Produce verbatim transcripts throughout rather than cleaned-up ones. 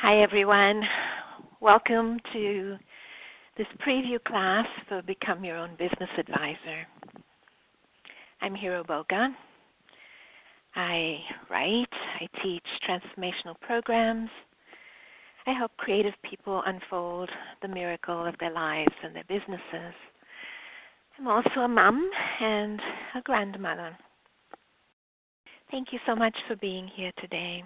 Hi everyone. Welcome to this preview class for Become Your Own Business Advisor. I'm Hiro Boga. I write, I teach transformational programs. I help creative people unfold the miracle of their lives and their businesses. I'm also a mom and a grandmother. Thank you so much for being here today.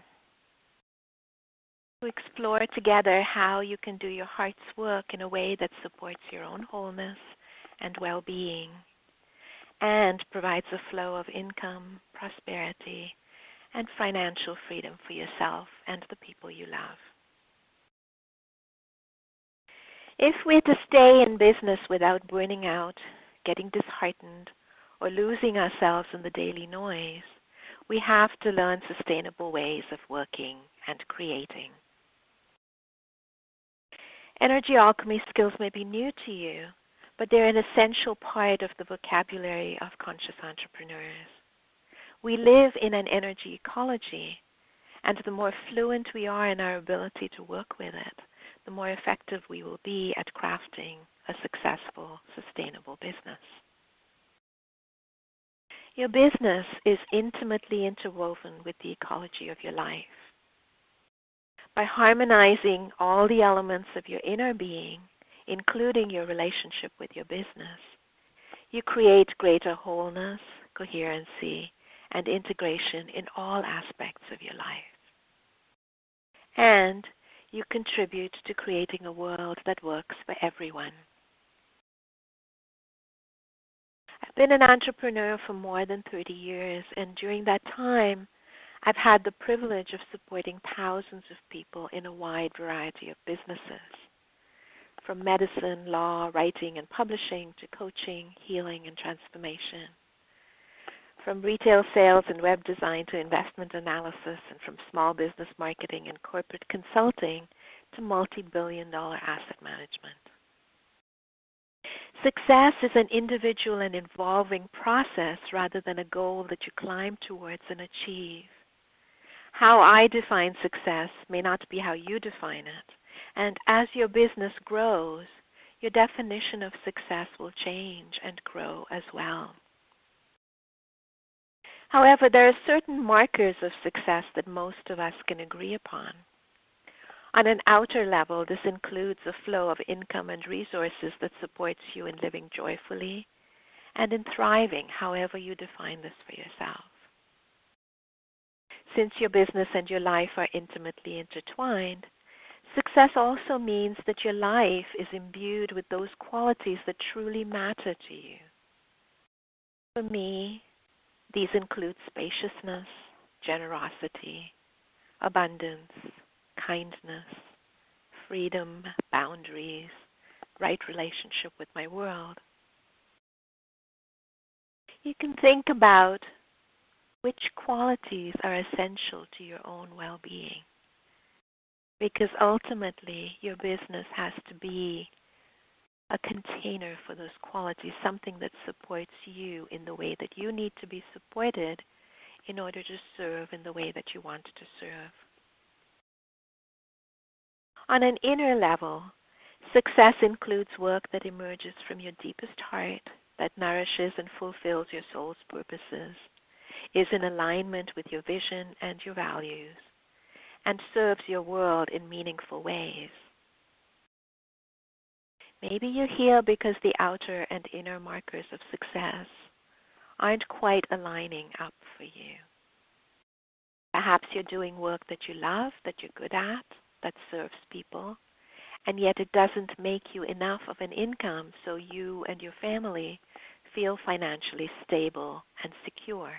To explore together how you can do your heart's work in a way that supports your own wholeness and well-being and provides a flow of income, prosperity, and financial freedom for yourself and the people you love. If we're to stay in business without burning out, getting disheartened, or losing ourselves in the daily noise, we have to learn sustainable ways of working and creating. Energy alchemy skills may be new to you, but they're an essential part of the vocabulary of conscious entrepreneurs. We live in an energy ecology, and the more fluent we are in our ability to work with it, the more effective we will be at crafting a successful, sustainable business. Your business is intimately interwoven with the ecology of your life. By harmonizing all the elements of your inner being, including your relationship with your business, you create greater wholeness, coherency, and integration in all aspects of your life. And you contribute to creating a world that works for everyone. I've been an entrepreneur for more than thirty years, and during that time, I've had the privilege of supporting thousands of people in a wide variety of businesses, from medicine, law, writing and publishing to coaching, healing and transformation, from retail sales and web design to investment analysis, and from small business marketing and corporate consulting to multi-billion dollar asset management. Success is an individual and evolving process rather than a goal that you climb towards and achieve. How I define success may not be how you define it, and as your business grows, your definition of success will change and grow as well. However, there are certain markers of success that most of us can agree upon. On an outer level, this includes a flow of income and resources that supports you in living joyfully and in thriving, however you define this for yourself. Since your business and your life are intimately intertwined, success also means that your life is imbued with those qualities that truly matter to you. For me, these include spaciousness, generosity, abundance, kindness, freedom, boundaries, right relationship with my world. You can think about which qualities are essential to your own well-being, because ultimately your business has to be a container for those qualities, something that supports you in the way that you need to be supported in order to serve in the way that you want to serve. On an inner level, success includes work that emerges from your deepest heart, that nourishes and fulfills your soul's purposes, is in alignment with your vision and your values, and serves your world in meaningful ways. Maybe you're here because the outer and inner markers of success aren't quite aligning up for you. Perhaps you're doing work that you love, that you're good at, that serves people, and yet it doesn't make you enough of an income so you and your family feel financially stable and secure.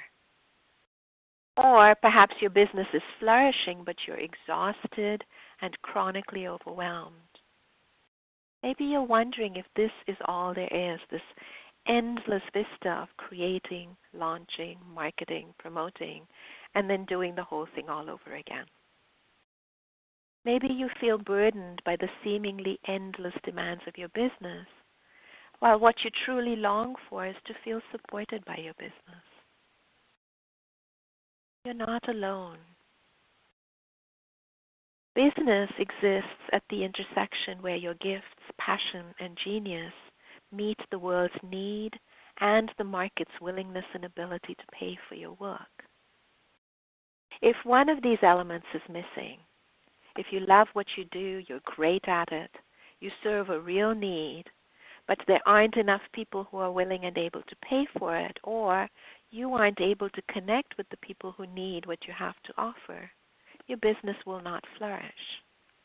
Or perhaps your business is flourishing, but you're exhausted and chronically overwhelmed. Maybe you're wondering if this is all there is, this endless vista of creating, launching, marketing, promoting, and then doing the whole thing all over again. Maybe you feel burdened by the seemingly endless demands of your business, while what you truly long for is to feel supported by your business. You're not alone. Business exists at the intersection where your gifts, passion, and genius meet the world's need and the market's willingness and ability to pay for your work. If one of these elements is missing, if you love what you do, you're great at it, you serve a real need, but there aren't enough people who are willing and able to pay for it, or you aren't able to connect with the people who need what you have to offer, your business will not flourish.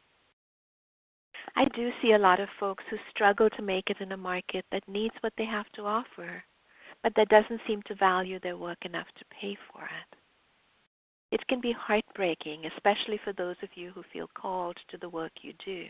I do see a lot of folks who struggle to make it in a market that needs what they have to offer, but that doesn't seem to value their work enough to pay for it. It can be heartbreaking, especially for those of you who feel called to the work you do.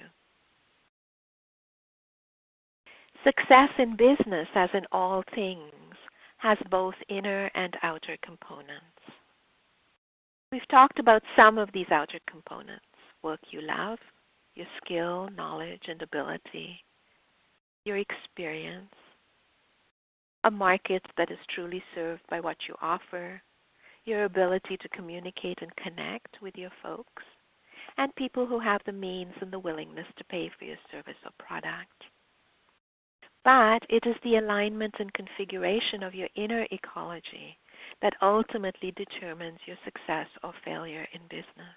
Success in business, as in all things, has both inner and outer components. We've talked about some of these outer components: work you love, your skill, knowledge, and ability, your experience, a market that is truly served by what you offer, your ability to communicate and connect with your folks, and people who have the means and the willingness to pay for your service or product. But it is the alignment and configuration of your inner ecology that ultimately determines your success or failure in business.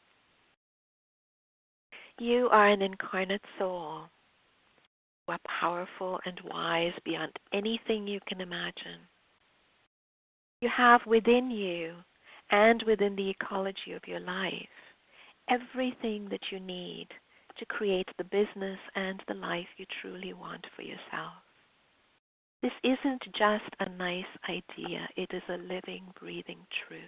You are an incarnate soul. You are powerful and wise beyond anything you can imagine. You have within you and within the ecology of your life everything that you need to create the business and the life you truly want for yourself. This isn't just a nice idea, it is a living, breathing truth.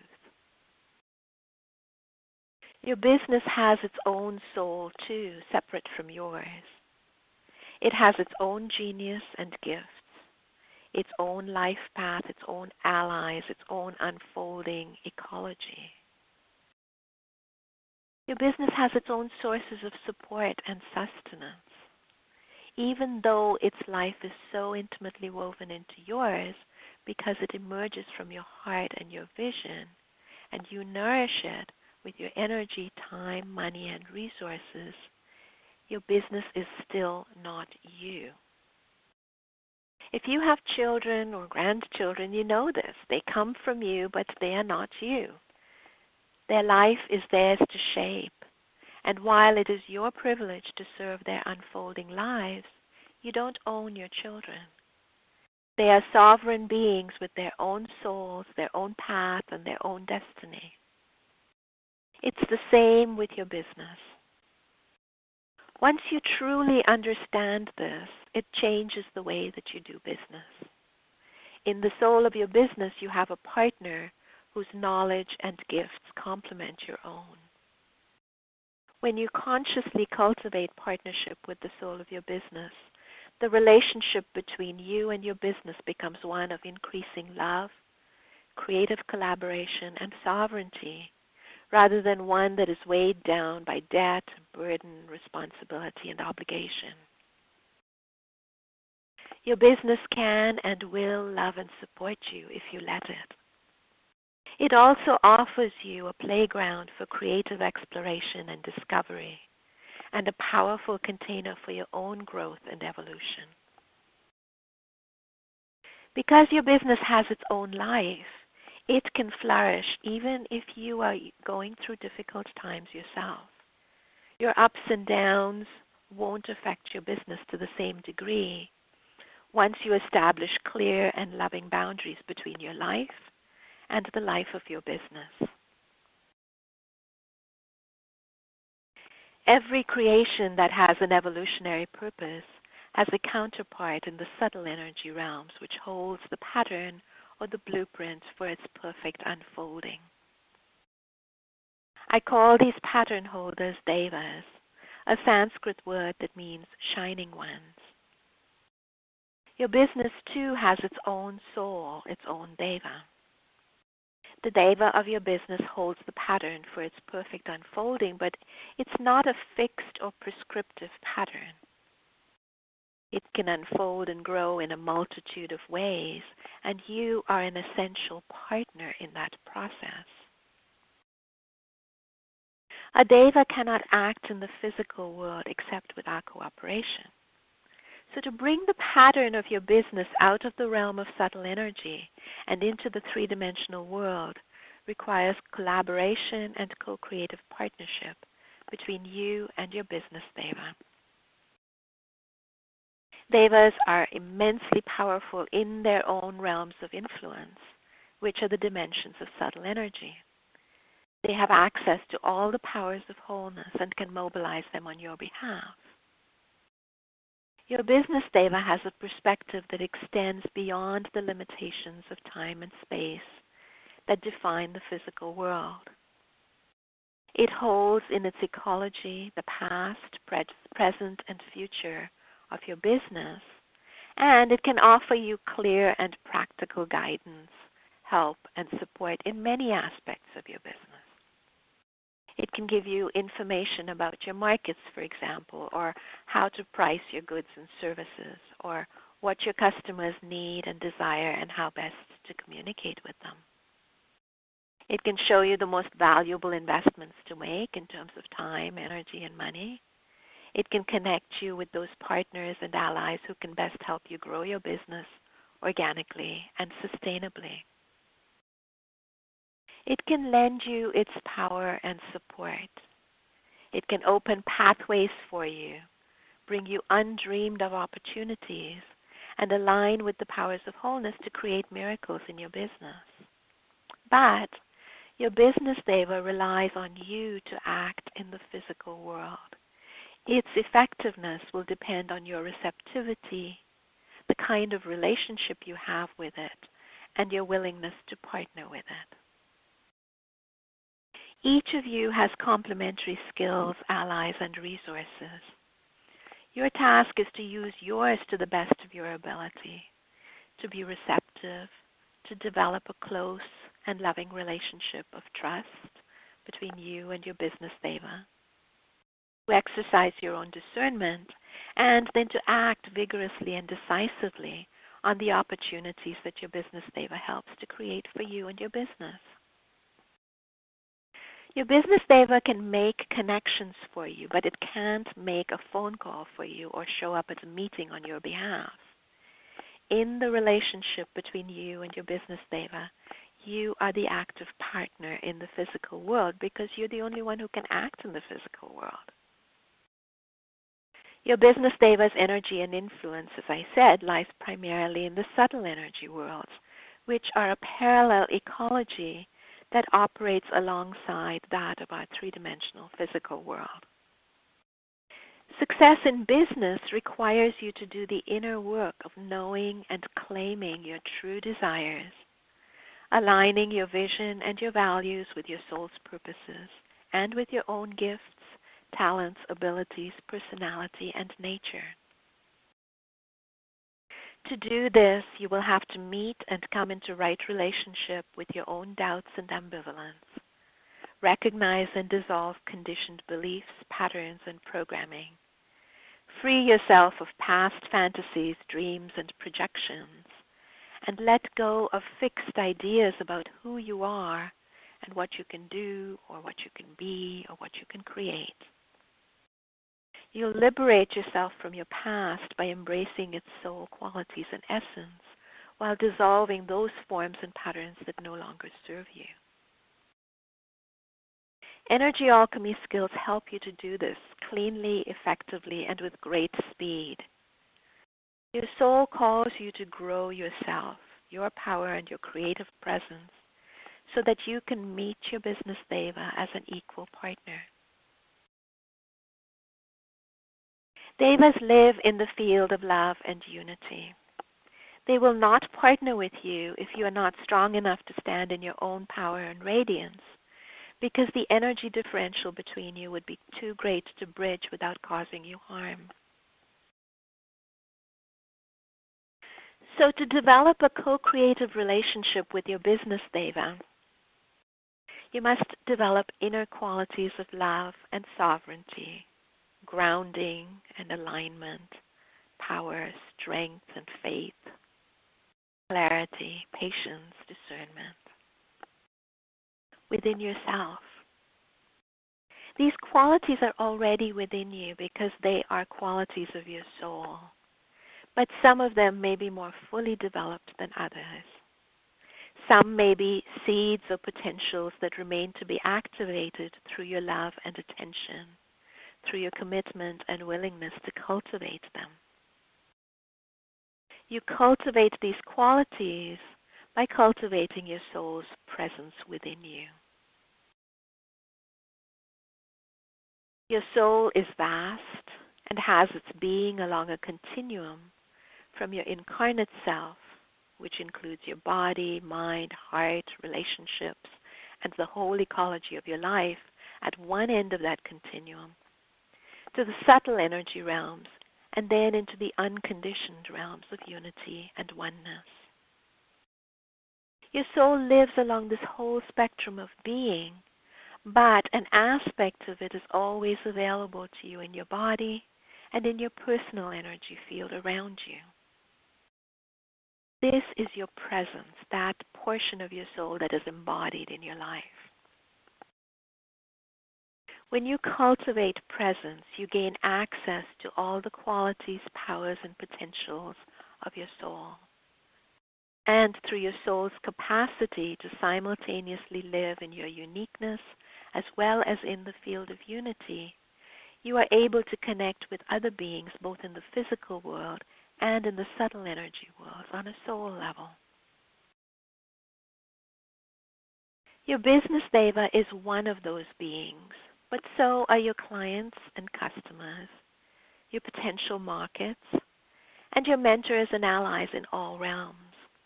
Your business has its own soul too, separate from yours. It has its own genius and gifts, its own life path, its own allies, its own unfolding ecology. Your business has its own sources of support and sustenance. Even though its life is so intimately woven into yours because it emerges from your heart and your vision, and you nourish it with your energy, time, money, and resources, your business is still not you. If you have children or grandchildren, you know this. They come from you, but they are not you. Their life is theirs to shape. And while it is your privilege to serve their unfolding lives, you don't own your children. They are sovereign beings with their own souls, their own path, and their own destiny. It's the same with your business. Once you truly understand this, it changes the way that you do business. In the soul of your business, you have a partner whose knowledge and gifts complement your own. When you consciously cultivate partnership with the soul of your business, the relationship between you and your business becomes one of increasing love, creative collaboration, and sovereignty, rather than one that is weighed down by debt, burden, responsibility, and obligation. Your business can and will love and support you if you let it. It also offers you a playground for creative exploration and discovery, and a powerful container for your own growth and evolution. Because your business has its own life, it can flourish even if you are going through difficult times yourself. Your ups and downs won't affect your business to the same degree once you establish clear and loving boundaries between your life and the life of your business. Every creation that has an evolutionary purpose has a counterpart in the subtle energy realms which holds the pattern or the blueprint for its perfect unfolding. I call these pattern holders devas, a Sanskrit word that means shining ones. Your business too has its own soul, its own deva. The deva of your business holds the pattern for its perfect unfolding, but it's not a fixed or prescriptive pattern. It can unfold and grow in a multitude of ways, and you are an essential partner in that process. A deva cannot act in the physical world except with our cooperation. So to bring the pattern of your business out of the realm of subtle energy and into the three-dimensional world requires collaboration and co-creative partnership between you and your business deva. Devas are immensely powerful in their own realms of influence, which are the dimensions of subtle energy. They have access to all the powers of wholeness and can mobilize them on your behalf. Your business deva has a perspective that extends beyond the limitations of time and space that define the physical world. It holds in its ecology the past, pre- present, and future of your business, and it can offer you clear and practical guidance, help, and support in many aspects of your business. It can give you information about your markets, for example, or how to price your goods and services, or what your customers need and desire and how best to communicate with them. It can show you the most valuable investments to make in terms of time, energy, and money. It can connect you with those partners and allies who can best help you grow your business organically and sustainably. It can lend you its power and support. It can open pathways for you, bring you undreamed of opportunities, and align with the powers of wholeness to create miracles in your business. But your business deva relies on you to act in the physical world. Its effectiveness will depend on your receptivity, the kind of relationship you have with it, and your willingness to partner with it. Each of you has complementary skills, allies, and resources. Your task is to use yours to the best of your ability, to be receptive, to develop a close and loving relationship of trust between you and your business deva, to exercise your own discernment, and then to act vigorously and decisively on the opportunities that your business deva helps to create for you and your business. Your business deva can make connections for you, but it can't make a phone call for you or show up at a meeting on your behalf. In the relationship between you and your business deva, you are the active partner in the physical world because you're the only one who can act in the physical world. Your business deva's energy and influence, as I said, lies primarily in the subtle energy worlds, which are a parallel ecology that operates alongside that of our three-dimensional physical world. Success in business requires you to do the inner work of knowing and claiming your true desires, aligning your vision and your values with your soul's purposes and with your own gifts, talents, abilities, personality, and nature. To do this, you will have to meet and come into right relationship with your own doubts and ambivalence. Recognize and dissolve conditioned beliefs, patterns, and programming. Free yourself of past fantasies, dreams, and projections, and let go of fixed ideas about who you are and what you can do or what you can be or what you can create. You'll liberate yourself from your past by embracing its soul qualities and essence while dissolving those forms and patterns that no longer serve you. Energy alchemy skills help you to do this cleanly, effectively, and with great speed. Your soul calls you to grow yourself, your power, and your creative presence so that you can meet your business deva as an equal partner. Devas live in the field of love and unity. They will not partner with you if you are not strong enough to stand in your own power and radiance, because the energy differential between you would be too great to bridge without causing you harm. So to develop a co-creative relationship with your business deva, you must develop inner qualities of love and sovereignty, grounding and alignment, power, strength and faith, clarity, patience, discernment within yourself. These qualities are already within you because they are qualities of your soul. But some of them may be more fully developed than others. Some may be seeds or potentials that remain to be activated through your love and attention, through your commitment and willingness to cultivate them. You cultivate these qualities by cultivating your soul's presence within you. Your soul is vast and has its being along a continuum from your incarnate self, which includes your body, mind, heart, relationships, and the whole ecology of your life at one end of that continuum, to the subtle energy realms, and then into the unconditioned realms of unity and oneness. Your soul lives along this whole spectrum of being, but an aspect of it is always available to you in your body and in your personal energy field around you. This is your presence, that portion of your soul that is embodied in your life. When you cultivate presence, you gain access to all the qualities, powers, and potentials of your soul. And through your soul's capacity to simultaneously live in your uniqueness as well as in the field of unity, you are able to connect with other beings both in the physical world and in the subtle energy worlds on a soul level. Your business deva is one of those beings, but so are your clients and customers, your potential markets, and your mentors and allies in all realms.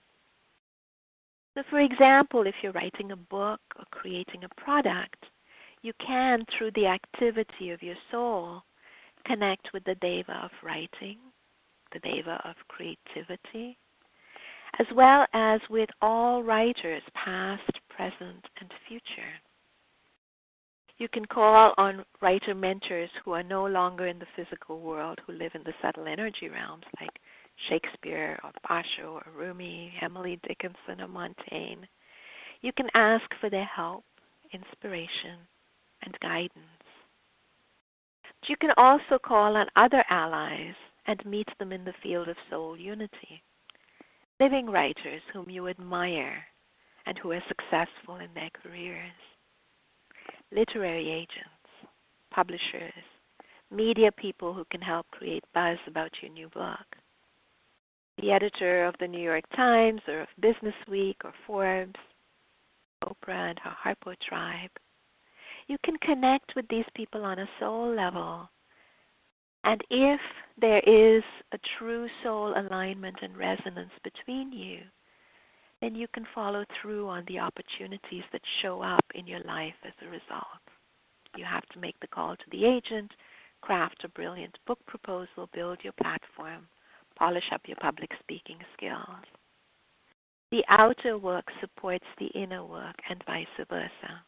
So for example, if you're writing a book or creating a product, you can, through the activity of your soul, connect with the deva of writing, the deva of creativity, as well as with all writers, past, present, and future. You can call on writer mentors who are no longer in the physical world, who live in the subtle energy realms, like Shakespeare or Basho or Rumi, Emily Dickinson or Montaigne. You can ask for their help, inspiration, and guidance. But you can also call on other allies and meet them in the field of soul unity. Living writers whom you admire and who are successful in their careers. Literary agents, publishers, media people who can help create buzz about your new book. The editor of the New York Times or of Business Week or Forbes, Oprah and her Harpo tribe. You can connect with these people on a soul level. And if there is a true soul alignment and resonance between you, then you can follow through on the opportunities that show up in your life as a result. You have to make the call to the agent, craft a brilliant book proposal, build your platform, polish up your public speaking skills. The outer work supports the inner work and vice versa.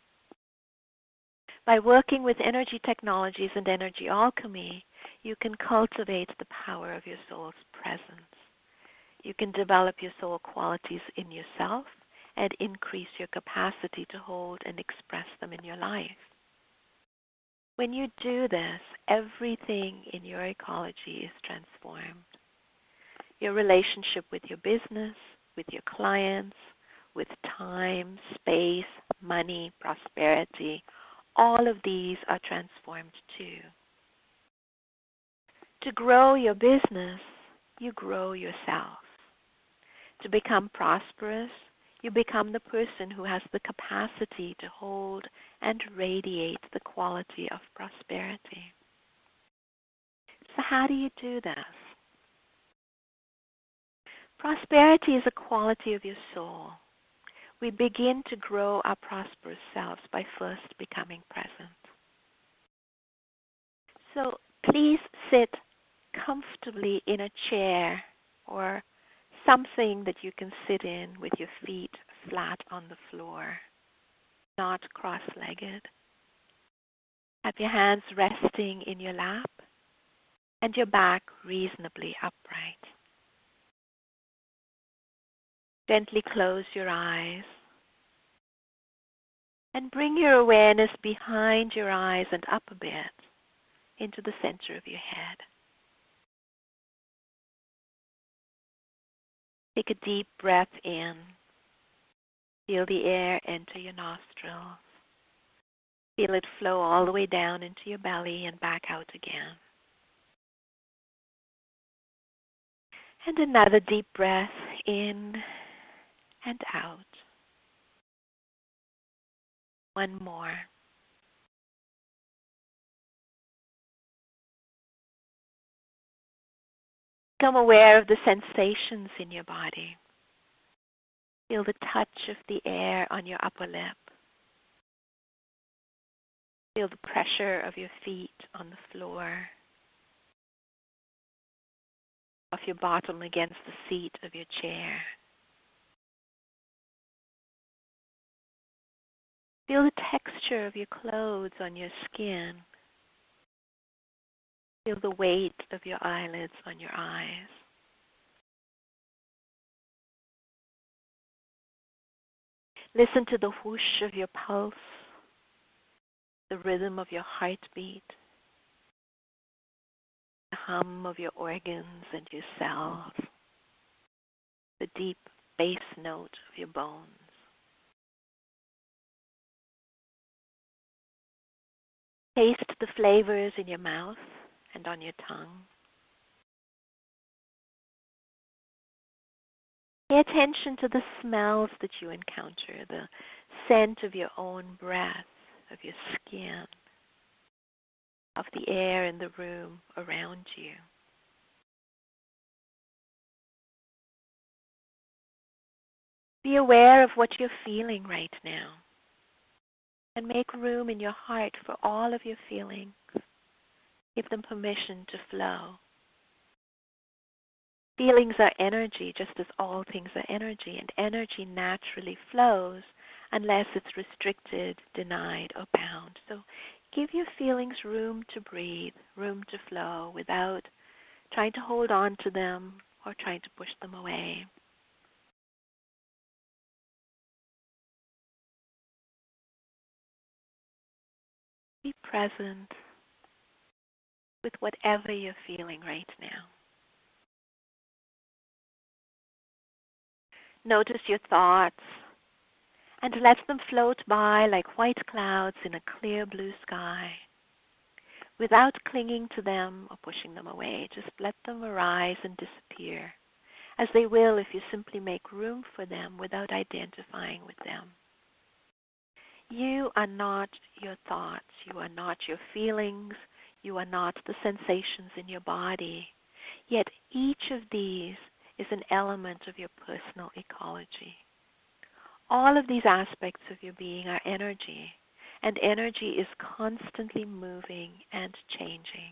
By working with energy technologies and energy alchemy, you can cultivate the power of your soul's presence. You can develop your soul qualities in yourself and increase your capacity to hold and express them in your life. When you do this, everything in your ecology is transformed. Your relationship with your business, with your clients, with time, space, money, prosperity, all of these are transformed too. To grow your business, you grow yourself. To become prosperous, you become the person who has the capacity to hold and radiate the quality of prosperity. So how do you do this? Prosperity is a quality of your soul. We begin to grow our prosperous selves by first becoming present. So please sit comfortably in a chair or something that you can sit in with your feet flat on the floor, not cross-legged. Have your hands resting in your lap and your back reasonably upright. Gently close your eyes And bring your awareness behind your eyes and up a bit into the center of your head. Take a deep breath in. Feel the air enter your nostrils. Feel it flow all the way down into your belly and back out again. And another deep breath in and out. One more. Become aware of the sensations in your body. Feel the touch of the air on your upper lip. Feel the pressure of your feet on the floor, of your bottom against the seat of your chair. Feel the texture of your clothes on your skin. Feel the weight of your eyelids on your eyes. Listen to the whoosh of your pulse, the rhythm of your heartbeat, the hum of your organs and your cells, the deep bass note of your bones. Taste the flavors in your mouth and on your tongue. Pay attention to the smells that you encounter, the scent of your own breath, of your skin, of the air in the room around you. Be aware of what you're feeling right now and make room in your heart for all of your feelings. Give them permission to flow. Feelings are energy, just as all things are energy, and energy naturally flows unless it's restricted, denied, or bound. So give your feelings room to breathe, room to flow without trying to hold on to them or trying to push them away. Be present with whatever you're feeling right now. Notice your thoughts and let them float by like white clouds in a clear blue sky. Without clinging to them or pushing them away, just let them arise and disappear, as they will if you simply make room for them without identifying with them. You are not your thoughts, you are not your feelings, you are not the sensations in your body, yet each of these is an element of your personal ecology. All of these aspects of your being are energy, and energy is constantly moving and changing.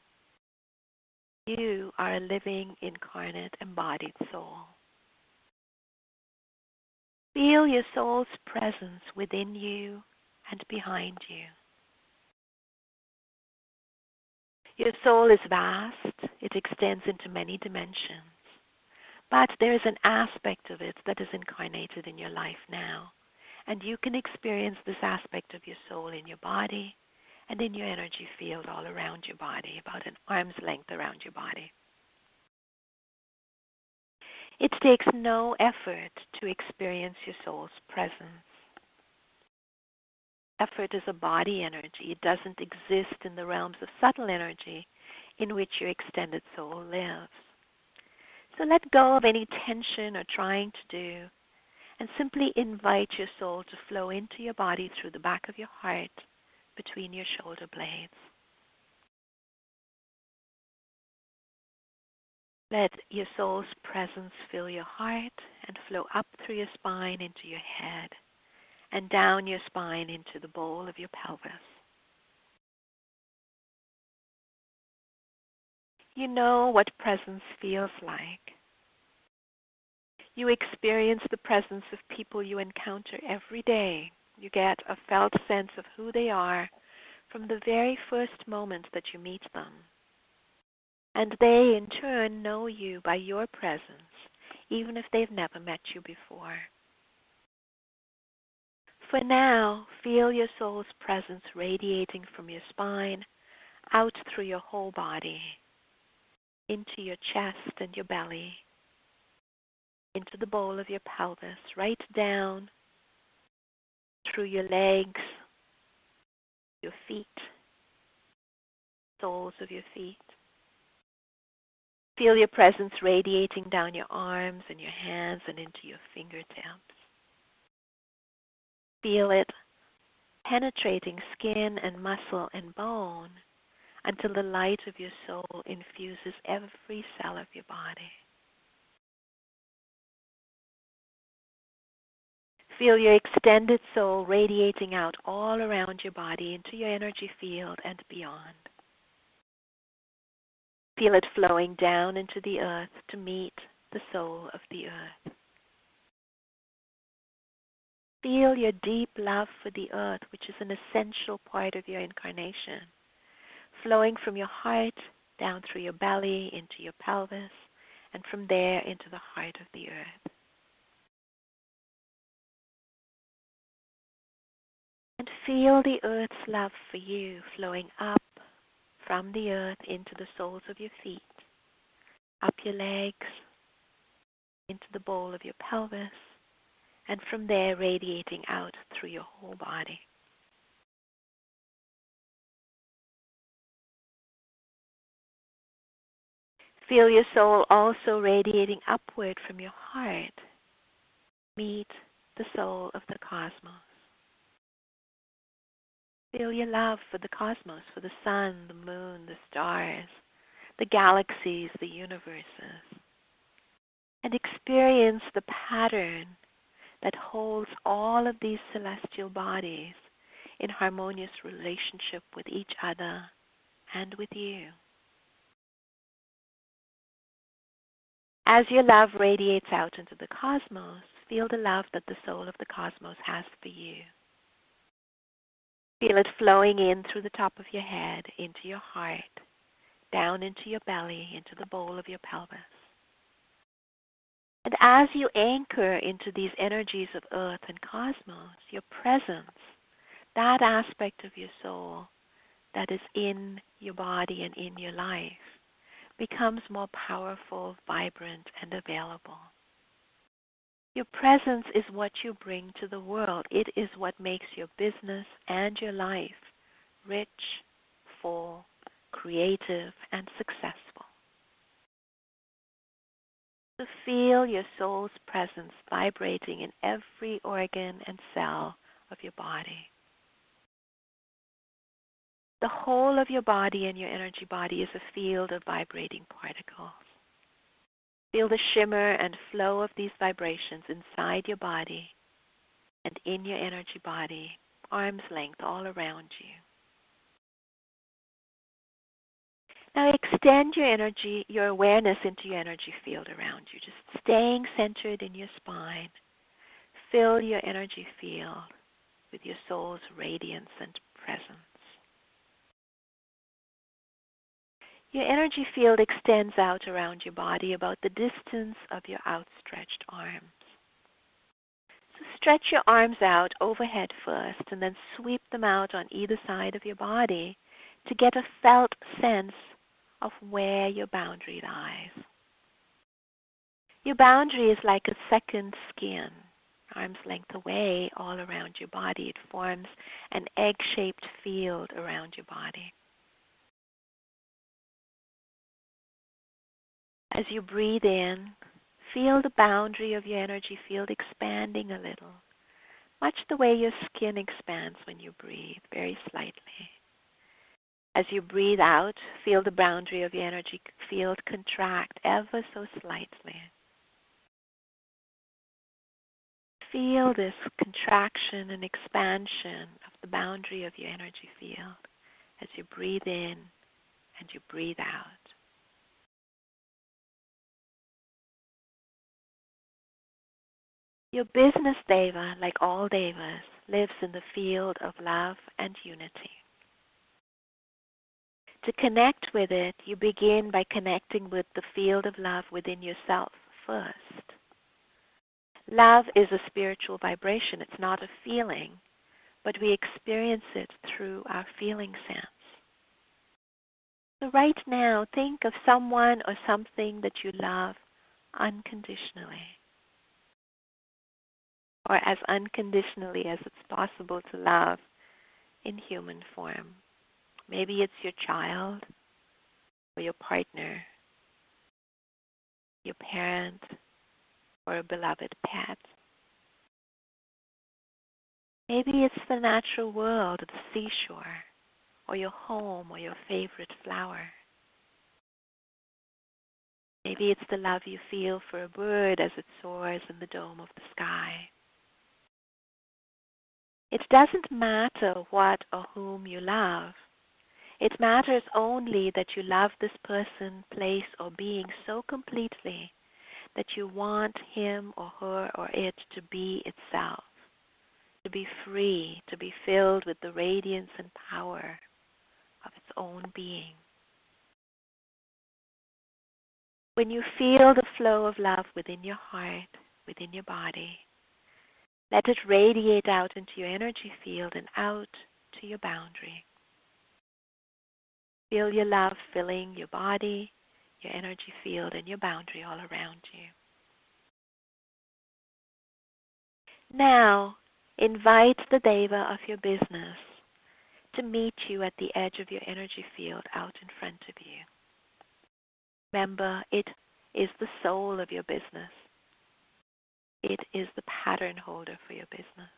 You are a living, incarnate, embodied soul. Feel your soul's presence within you and behind you. Your soul is vast. It extends into many dimensions. But there is an aspect of it that is incarnated in your life now. And you can experience this aspect of your soul in your body and in your energy field all around your body, about an arm's length around your body. It takes no effort to experience your soul's presence. Effort is a body energy. It doesn't exist in the realms of subtle energy in which your extended soul lives. So let go of any tension or trying to do, and simply invite your soul to flow into your body through the back of your heart, between your shoulder blades. Let your soul's presence fill your heart and flow up through your spine into your head, and down your spine into the bowl of your pelvis. You know what presence feels like. You experience the presence of people you encounter every day. You get a felt sense of who they are from the very first moment that you meet them. And they, in turn, know you by your presence, even if they've never met you before. For now, feel your soul's presence radiating from your spine out through your whole body, into your chest and your belly, into the bowl of your pelvis, right down through your legs, your feet, soles of your feet. Feel your presence radiating down your arms and your hands and into your fingertips. Feel it penetrating skin and muscle and bone until the light of your soul infuses every cell of your body. Feel your extended soul radiating out all around your body into your energy field and beyond. Feel it flowing down into the earth to meet the soul of the earth. Feel your deep love for the earth, which is an essential part of your incarnation, flowing from your heart down through your belly into your pelvis, and from there into the heart of the earth. And feel the earth's love for you flowing up from the earth into the soles of your feet, up your legs, into the bowl of your pelvis, and from there radiating out through your whole body. Feel your soul also radiating upward from your heart. Meet the soul of the cosmos. Feel your love for the cosmos, for the sun, the moon, the stars, the galaxies, the universes. And experience the pattern that holds all of these celestial bodies in harmonious relationship with each other and with you. As your love radiates out into the cosmos, feel the love that the soul of the cosmos has for you. Feel it flowing in through the top of your head, into your heart, down into your belly, into the bowl of your pelvis. And as you anchor into these energies of earth and cosmos, your presence, that aspect of your soul that is in your body and in your life, becomes more powerful, vibrant, and available. Your presence is what you bring to the world. It is what makes your business and your life rich, full, creative, and successful. To feel your soul's presence vibrating in every organ and cell of your body. The whole of your body and your energy body is a field of vibrating particles. Feel the shimmer and flow of these vibrations inside your body and in your energy body, arm's length all around you. Now extend your energy, your awareness into your energy field around you, just staying centered in your spine. Fill your energy field with your soul's radiance and presence. Your energy field extends out around your body about the distance of your outstretched arms. So stretch your arms out overhead first and then sweep them out on either side of your body to get a felt sense of where your boundary lies. Your boundary is like a second skin, arm's length away all around your body. It forms an egg-shaped field around your body. As you breathe in, feel the boundary of your energy field expanding a little, much the way your skin expands when you breathe, very slightly. As you breathe out, feel the boundary of your energy field contract ever so slightly. Feel this contraction and expansion of the boundary of your energy field as you breathe in and you breathe out. Your business deva, like all devas, lives in the field of love and unity. To connect with it, you begin by connecting with the field of love within yourself first. Love is a spiritual vibration. It's not a feeling, but we experience it through our feeling sense. So right now, think of someone or something that you love unconditionally, or as unconditionally as it's possible to love in human form. Maybe it's your child, or your partner, your parent, or a beloved pet. Maybe it's the natural world, the seashore, or your home, or your favorite flower. Maybe it's the love you feel for a bird as it soars in the dome of the sky. It doesn't matter what or whom you love. It matters only that you love this person, place, or being so completely that you want him or her or it to be itself, to be free, to be filled with the radiance and power of its own being. When you feel the flow of love within your heart, within your body, let it radiate out into your energy field and out to your boundary. Feel your love filling your body, your energy field, and your boundary all around you. Now, invite the Deva of your business to meet you at the edge of your energy field out in front of you. Remember, it is the soul of your business. It is the pattern holder for your business.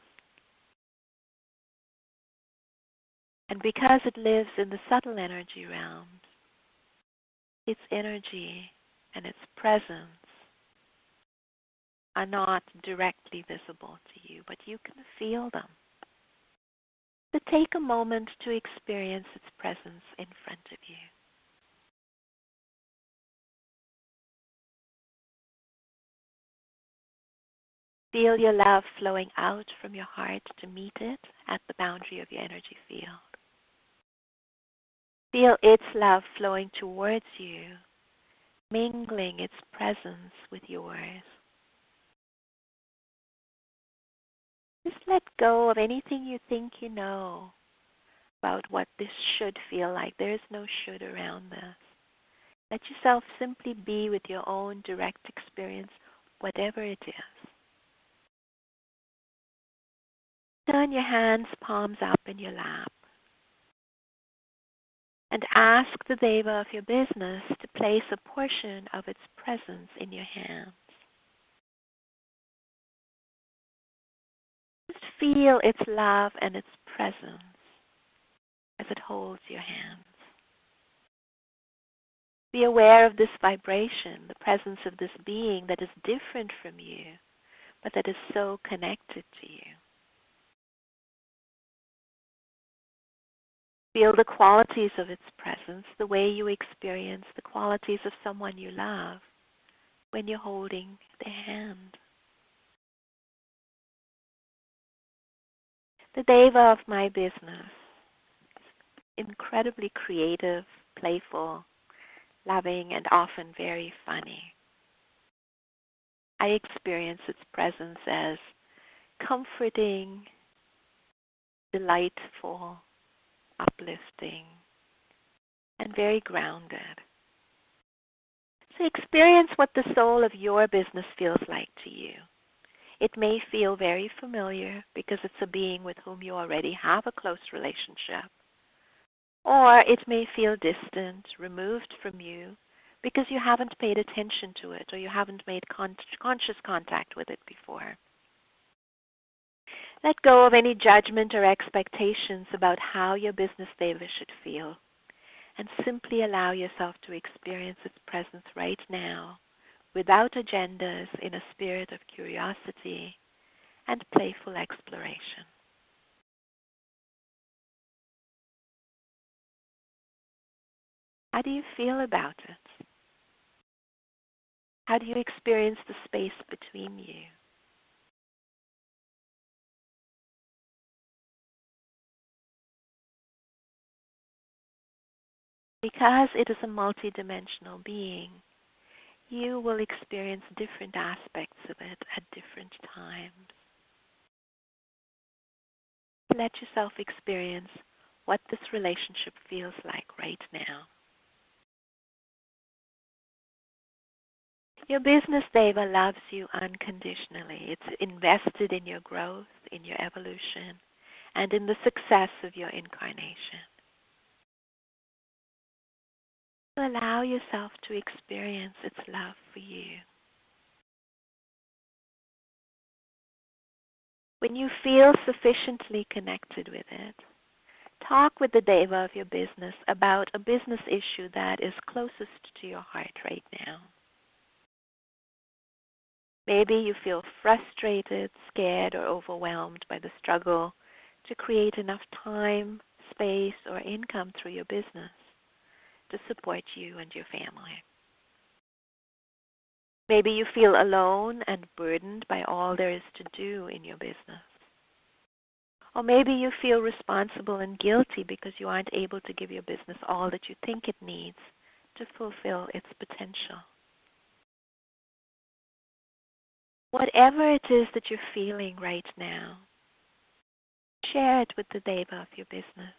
And because it lives in the subtle energy realms, its energy and its presence are not directly visible to you, but you can feel them. So take a moment to experience its presence in front of you. Feel your love flowing out from your heart to meet it at the boundary of your energy field. Feel its love flowing towards you, mingling its presence with yours. Just let go of anything you think you know about what this should feel like. There is no should around this. Let yourself simply be with your own direct experience, whatever it is. Turn your hands, palms up in your lap, and ask the Deva of your business to place a portion of its presence in your hands. Just feel its love and its presence as it holds your hands. Be aware of this vibration, the presence of this being that is different from you, but that is so connected to you. Feel the qualities of its presence, the way you experience the qualities of someone you love when you're holding their hand. The Deva of my business, incredibly creative, playful, loving, and often very funny. I experience its presence as comforting, delightful, uplifting, and very grounded. So experience what the soul of your business feels like to you. It may feel very familiar because it's a being with whom you already have a close relationship. Or it may feel distant, removed from you, because you haven't paid attention to it or you haven't made con- conscious contact with it before. Let go of any judgment or expectations about how your business Deva should feel, and simply allow yourself to experience its presence right now, without agendas, in a spirit of curiosity and playful exploration. How do you feel about it? How do you experience the space between you? Because it is a multidimensional being, you will experience different aspects of it at different times. Let yourself experience what this relationship feels like right now. Your business deva loves you unconditionally. It's invested in your growth, in your evolution, and in the success of your incarnation. Allow yourself to experience its love for you. When you feel sufficiently connected with it, talk with the deva of your business about a business issue that is closest to your heart right now. Maybe you feel frustrated, scared, or overwhelmed by the struggle to create enough time, space, or income through your business to support you and your family. Maybe you feel alone and burdened by all there is to do in your business. Or maybe you feel responsible and guilty because you aren't able to give your business all that you think it needs to fulfill its potential. Whatever it is that you're feeling right now, share it with the deva of your business.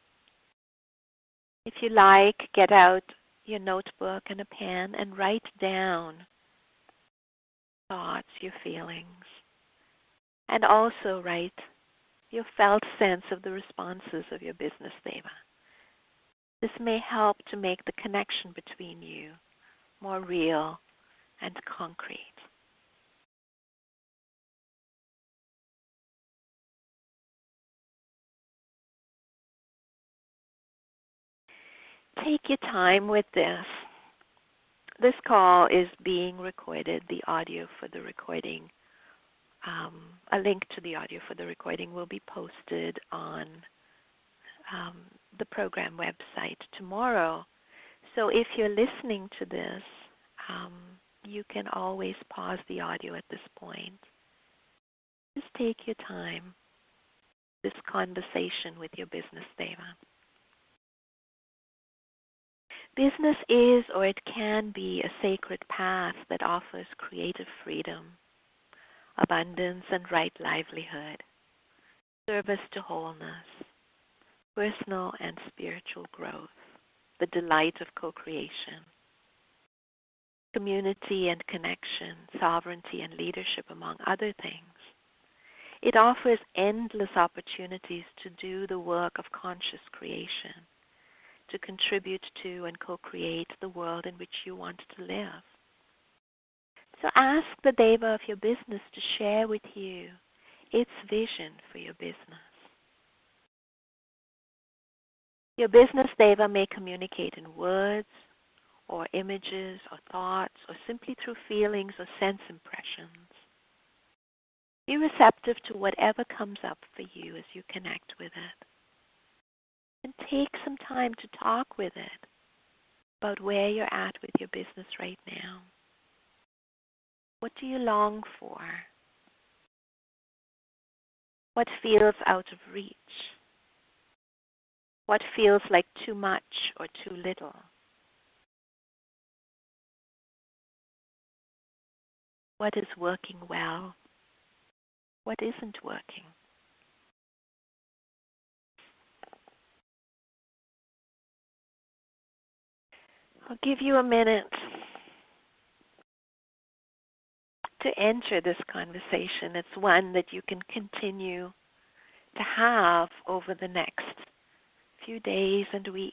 If you like, get out your notebook and a pen and write down thoughts, your feelings, and also write your felt sense of the responses of your business deva. This may help to make the connection between you more real and concrete. Take your time with this. This call is being recorded. The audio for the recording, um, a link to the audio for the recording will be posted on um, the program website tomorrow. So if you're listening to this, um, you can always pause the audio at this point. Just take your time, this conversation with your business deva. Business is, or it can be, a sacred path that offers creative freedom, abundance and right livelihood, service to wholeness, personal and spiritual growth, the delight of co-creation, community and connection, sovereignty and leadership, among other things. It offers endless opportunities to do the work of conscious creation, to contribute to and co-create the world in which you want to live. So ask the deva of your business to share with you its vision for your business. Your business deva may communicate in words or images or thoughts or simply through feelings or sense impressions. Be receptive to whatever comes up for you as you connect with it. And take some time to talk with it about where you're at with your business right now. What do you long for? What feels out of reach? What feels like too much or too little? What is working well? What isn't working? I'll give you a minute to enter this conversation. It's one that you can continue to have over the next few days and weeks.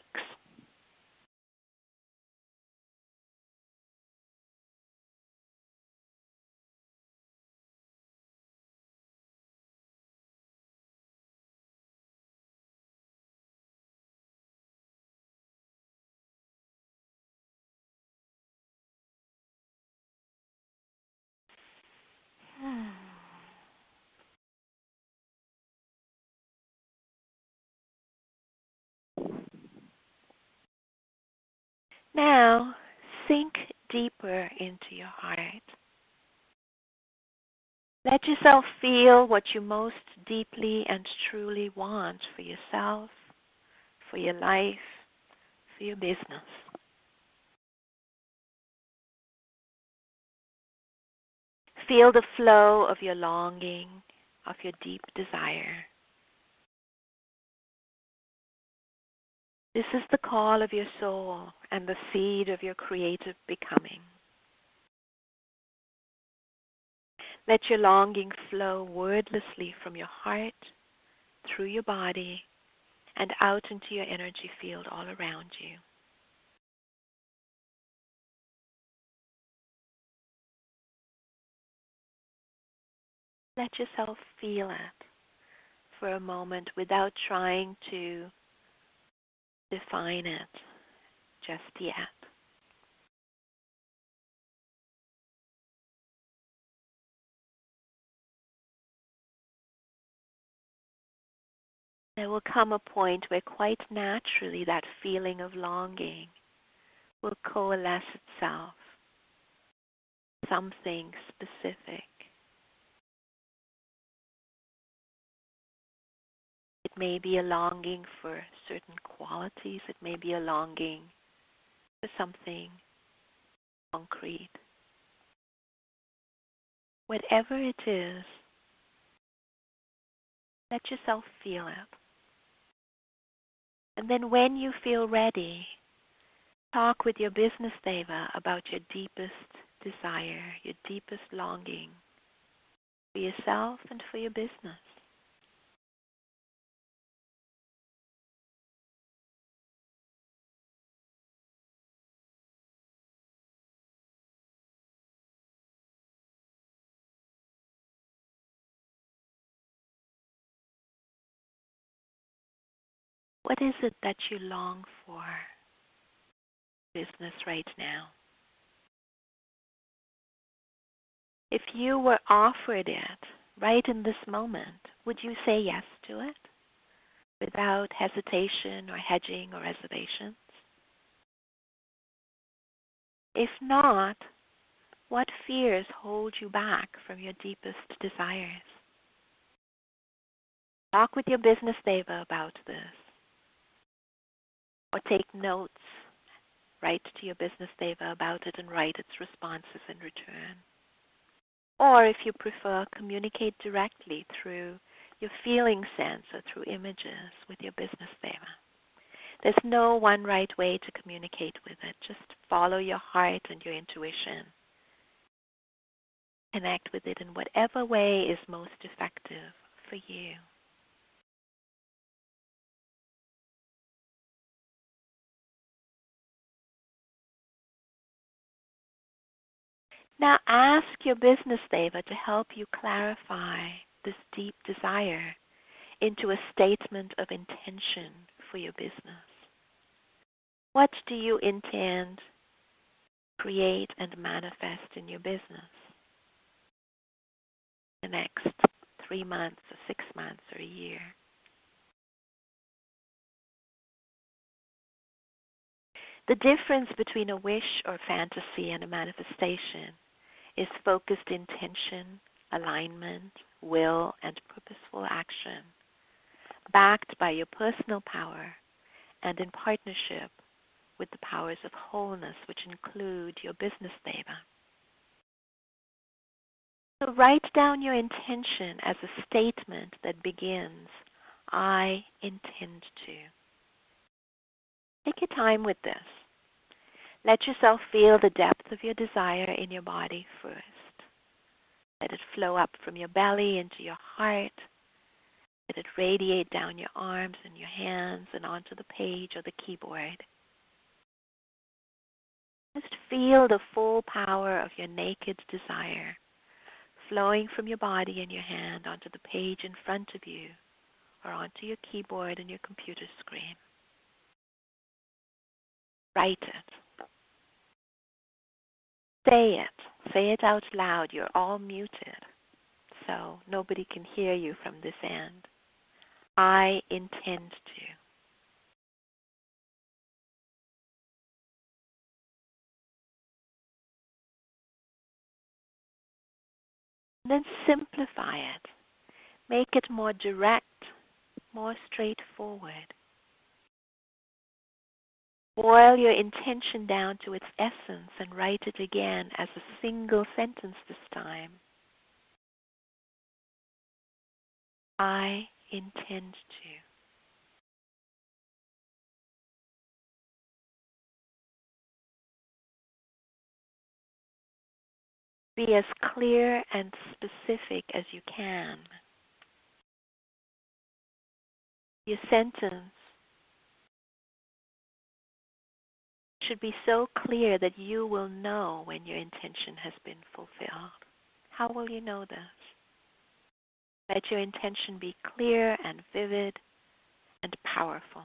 Now, sink deeper into your heart. Let yourself feel what you most deeply and truly want for yourself, for your life, for your business. feel the flow of your longing, of your deep desire. This is the call of your soul and the seed of your creative becoming. Let your longing flow wordlessly from your heart, through your body, and out into your energy field all around you. Let yourself feel it for a moment without trying to define it just yet. There will come a point where quite naturally that feeling of longing will coalesce itself, something specific. It may be a longing for certain qualities. It may be a longing for something concrete. Whatever it is, let yourself feel it. And then when you feel ready, talk with your business deva about your deepest desire, your deepest longing for yourself and for your business. What is it that you long for in business right now? If you were offered it right in this moment, would you say yes to it without hesitation or hedging or reservations? If not, what fears hold you back from your deepest desires? Talk with your business deva about this. Or take notes, write to your business deva about it and write its responses in return. Or if you prefer, communicate directly through your feeling sense or through images with your business deva. There's no one right way to communicate with it. Just follow your heart and your intuition. Connect with it in whatever way is most effective for you. Now ask your business deva to help you clarify this deep desire into a statement of intention for your business. What do you intend to create and manifest in your business the next three months or six months or a year? The difference between a wish or fantasy and a manifestation is focused intention, alignment, will, and purposeful action, backed by your personal power and in partnership with the powers of wholeness, which include your business deva. So write down your intention as a statement that begins, I intend to. Take your time with this. Let yourself feel the depth of your desire in your body first. Let it flow up from your belly into your heart. Let it radiate down your arms and your hands and onto the page or the keyboard. Just feel the full power of your naked desire flowing from your body and your hand onto the page in front of you or onto your keyboard and your computer screen. Write it. Say it. Say it out loud. You're all muted, so nobody can hear you from this end. I intend to. Then simplify it. Make it more direct, more straightforward. Boil your intention down to its essence and write it again as a single sentence this time. I intend to. Be as clear and specific as you can. Your sentence should be so clear that you will know when your intention has been fulfilled. How will you know this? Let your intention be clear and vivid and powerful.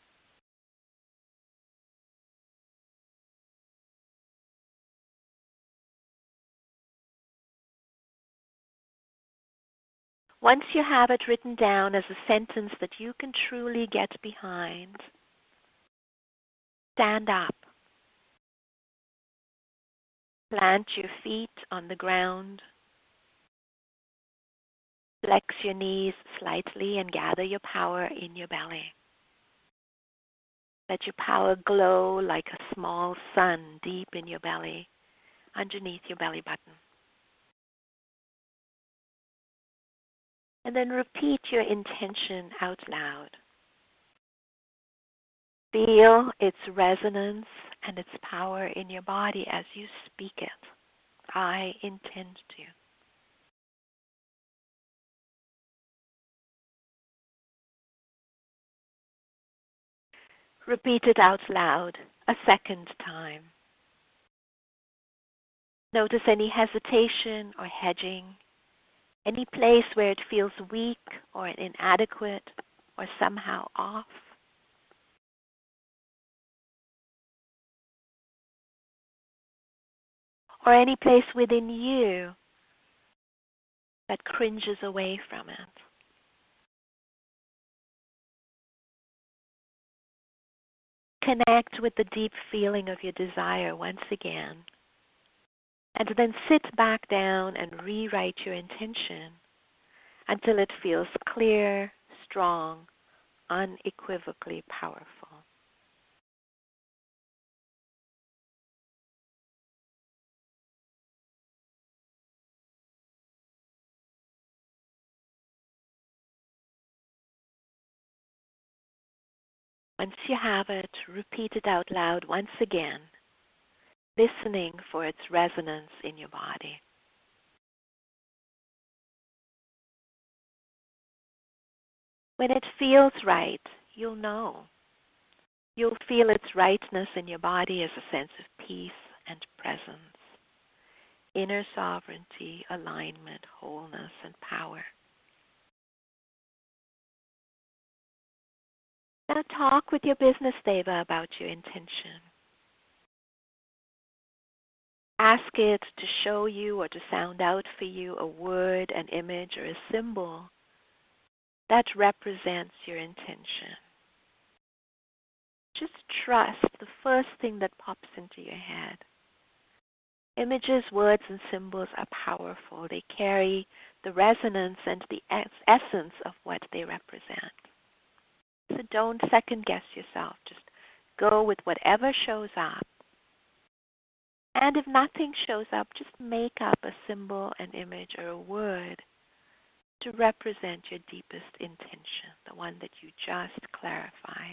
Once you have it written down as a sentence that you can truly get behind, stand up. Plant your feet on the ground. Flex your knees slightly and gather your power in your belly. Let your power glow like a small sun deep in your belly, underneath your belly button. And then repeat your intention out loud. Feel its resonance and its power in your body as you speak it. I intend to. Repeat it out loud a second time. Notice any hesitation or hedging, any place where it feels weak or inadequate or somehow off. Or any place within you that cringes away from it. Connect with the deep feeling of your desire once again, and then sit back down and rewrite your intention until it feels clear, strong, unequivocally powerful. Once you have it, repeat it out loud once again, listening for its resonance in your body. When it feels right, you'll know. You'll feel its rightness in your body as a sense of peace and presence, inner sovereignty, alignment, wholeness, and power. Now talk with your business deva about your intention. Ask it to show you or to sound out for you a word, an image, or a symbol that represents your intention. Just trust the first thing that pops into your head. Images, words, and symbols are powerful. They carry the resonance and the essence of what they represent. So don't second guess yourself. Just go with whatever shows up. And if nothing shows up, just make up a symbol, an image, or a word to represent your deepest intention, the one that you just clarified.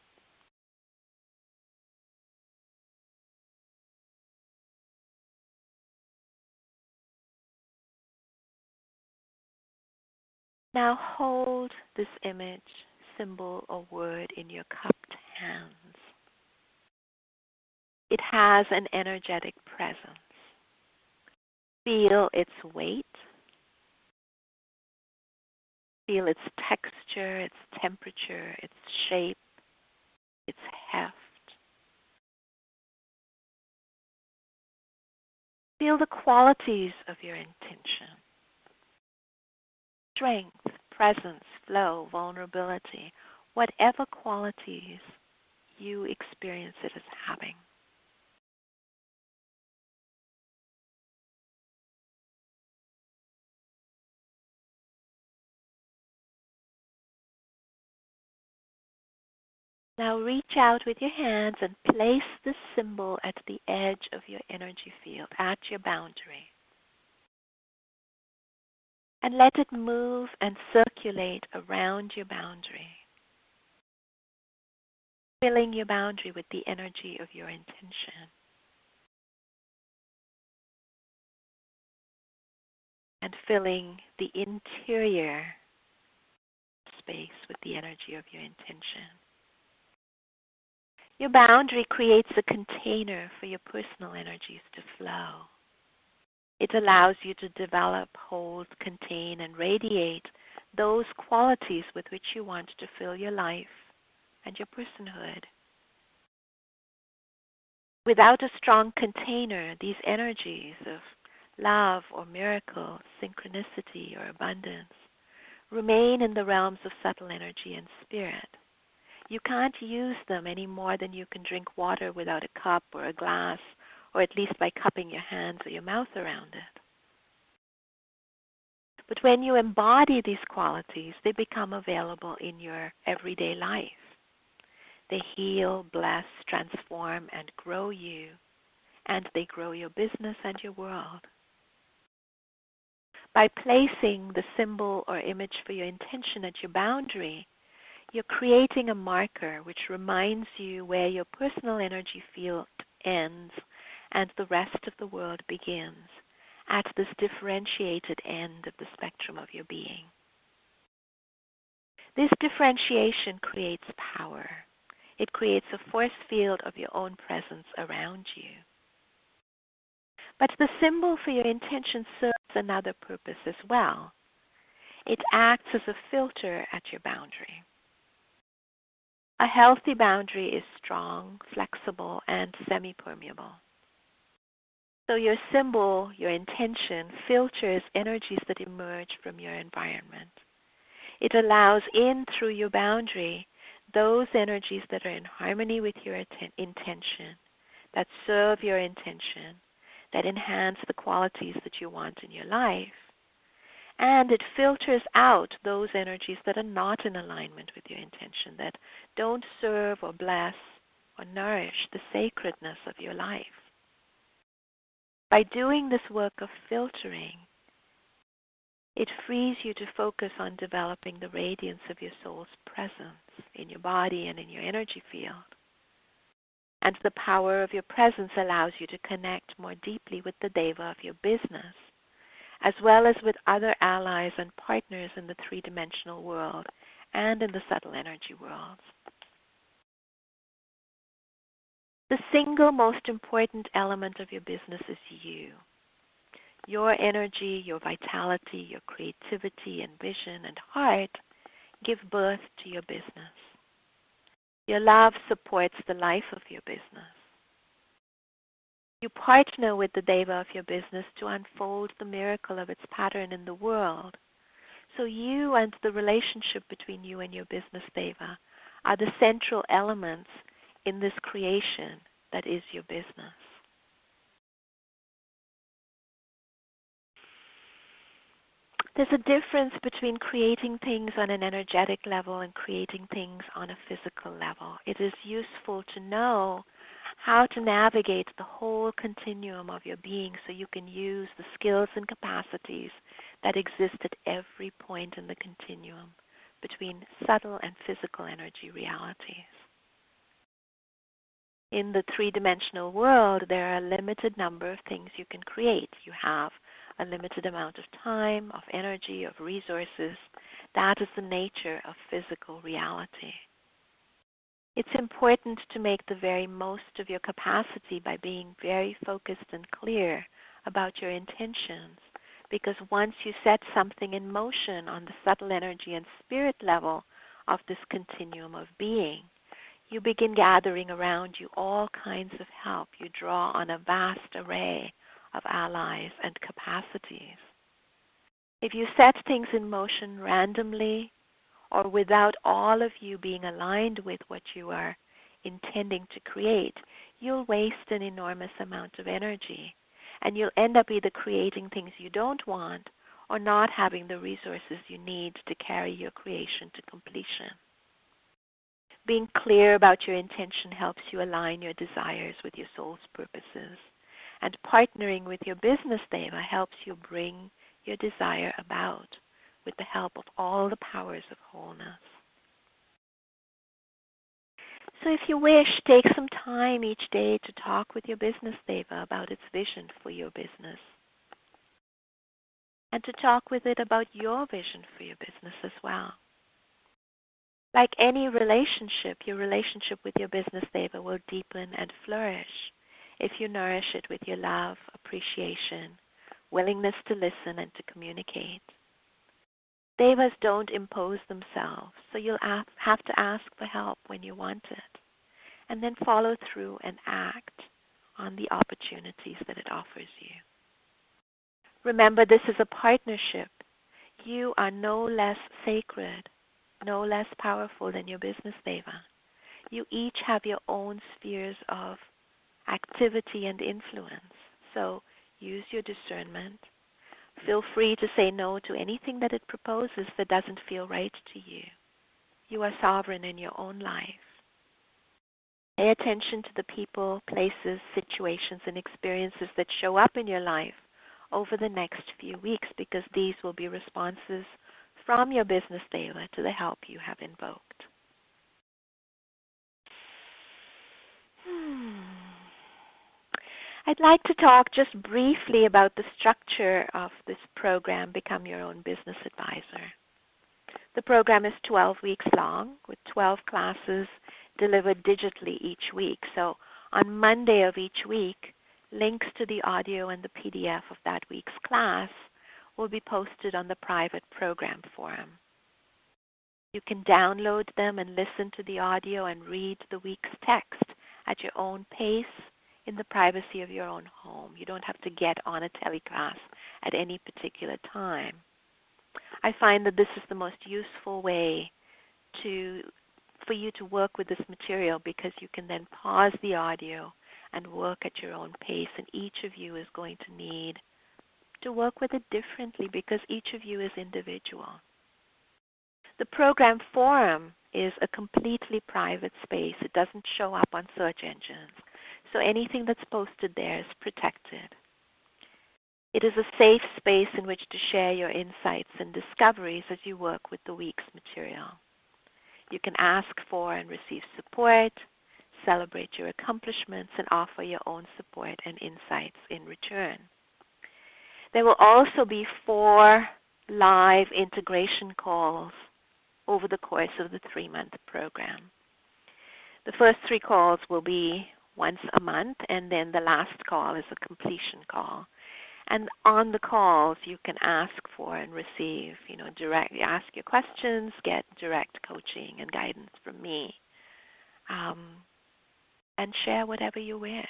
Now hold this image, symbol, or word in your cupped hands. It has an energetic presence. Feel its weight. Feel its texture, its temperature, its shape, its heft. Feel the qualities of your intention. Strength, presence, flow, vulnerability, whatever qualities you experience it as having. Now reach out with your hands and place this symbol at the edge of your energy field, at your boundary. and let it move and circulate around your boundary, filling your boundary with the energy of your intention. And filling the interior space with the energy of your intention. Your boundary creates a container for your personal energies to flow. It allows you to develop, hold, contain, and radiate those qualities with which you want to fill your life and your personhood. Without a strong container, these energies of love or miracle, synchronicity or abundance remain in the realms of subtle energy and spirit. You can't use them any more than you can drink water without a cup or a glass, or at least by cupping your hands or your mouth around it. But when you embody these qualities, they become available in your everyday life. They heal, bless, transform, and grow you, and they grow your business and your world. By placing the symbol or image for your intention at your boundary, you're creating a marker which reminds you where your personal energy field ends and the rest of the world begins, at this differentiated end of the spectrum of your being. This differentiation creates power. It creates a force field of your own presence around you. But the symbol for your intention serves another purpose as well. It acts as a filter at your boundary. A healthy boundary is strong, flexible, and semi-permeable. So your symbol, your intention, filters energies that emerge from your environment. It allows in through your boundary those energies that are in harmony with your atten- intention, that serve your intention, that enhance the qualities that you want in your life. And it filters out those energies that are not in alignment with your intention, that don't serve or bless or nourish the sacredness of your life. By doing this work of filtering, it frees you to focus on developing the radiance of your soul's presence in your body and in your energy field. And the power of your presence allows you to connect more deeply with the Deva of your business, as well as with other allies and partners in the three-dimensional world and in the subtle energy worlds. The single most important element of your business is you. Your energy, your vitality, your creativity and vision and heart give birth to your business. Your love supports the life of your business. You partner with the Deva of your business to unfold the miracle of its pattern in the world. So you and the relationship between you and your business Deva are the central elements in this creation that is your business. There's a difference between creating things on an energetic level and creating things on a physical level. It is useful to know how to navigate the whole continuum of your being so you can use the skills and capacities that exist at every point in the continuum between subtle and physical energy realities. In the three-dimensional world, there are a limited number of things you can create. You have a limited amount of time, of energy, of resources. That is the nature of physical reality. It's important to make the very most of your capacity by being very focused and clear about your intentions, because once you set something in motion on the subtle energy and spirit level of this continuum of being, you begin gathering around you all kinds of help. You draw on a vast array of allies and capacities. If you set things in motion randomly or without all of you being aligned with what you are intending to create, you'll waste an enormous amount of energy, and you'll end up either creating things you don't want or not having the resources you need to carry your creation to completion. Being clear about your intention helps you align your desires with your soul's purposes. And partnering with your business Deva helps you bring your desire about with the help of all the powers of wholeness. So if you wish, take some time each day to talk with your business deva about its vision for your business, and to talk with it about your vision for your business as well. Like any relationship, your relationship with your business deva will deepen and flourish if you nourish it with your love, appreciation, willingness to listen and to communicate. Devas don't impose themselves, so you'll have to ask for help when you want it, and then follow through and act on the opportunities that it offers you. Remember, this is a partnership. You are no less sacred, no less powerful than your business deva. You each have your own spheres of activity and influence, so use your discernment. Feel free to say no to anything that it proposes that doesn't feel right to you. You are sovereign in your own life. Pay attention to the people, places, situations, and experiences that show up in your life over the next few weeks, because these will be responses from your business deva to the help you have invoked. Hmm. I'd like to talk just briefly about the structure of this program, Become Your Own Business Advisor. The program is twelve weeks long with twelve classes delivered digitally each week. So on Monday of each week, links to the audio and the P D F of that week's class will be posted on the private program forum. You can download them and listen to the audio and read the week's text at your own pace in the privacy of your own home. You don't have to get on a teleclass at any particular time. I find that this is the most useful way to, for you to work with this material, because you can then pause the audio and work at your own pace, and each of you is going to need to work with it differently because each of you is individual. The program forum is a completely private space. It doesn't show up on search engines. So anything that's posted there is protected. It is a safe space in which to share your insights and discoveries as you work with the week's material. You can ask for and receive support, celebrate your accomplishments, and offer your own support and insights in return. There will also be four live integration calls over the course of the three-month program. The first three calls will be once a month, and then the last call is a completion call. And on the calls, you can ask for and receive, you know, direct, ask your questions, get direct coaching and guidance from me, um, and share whatever you wish.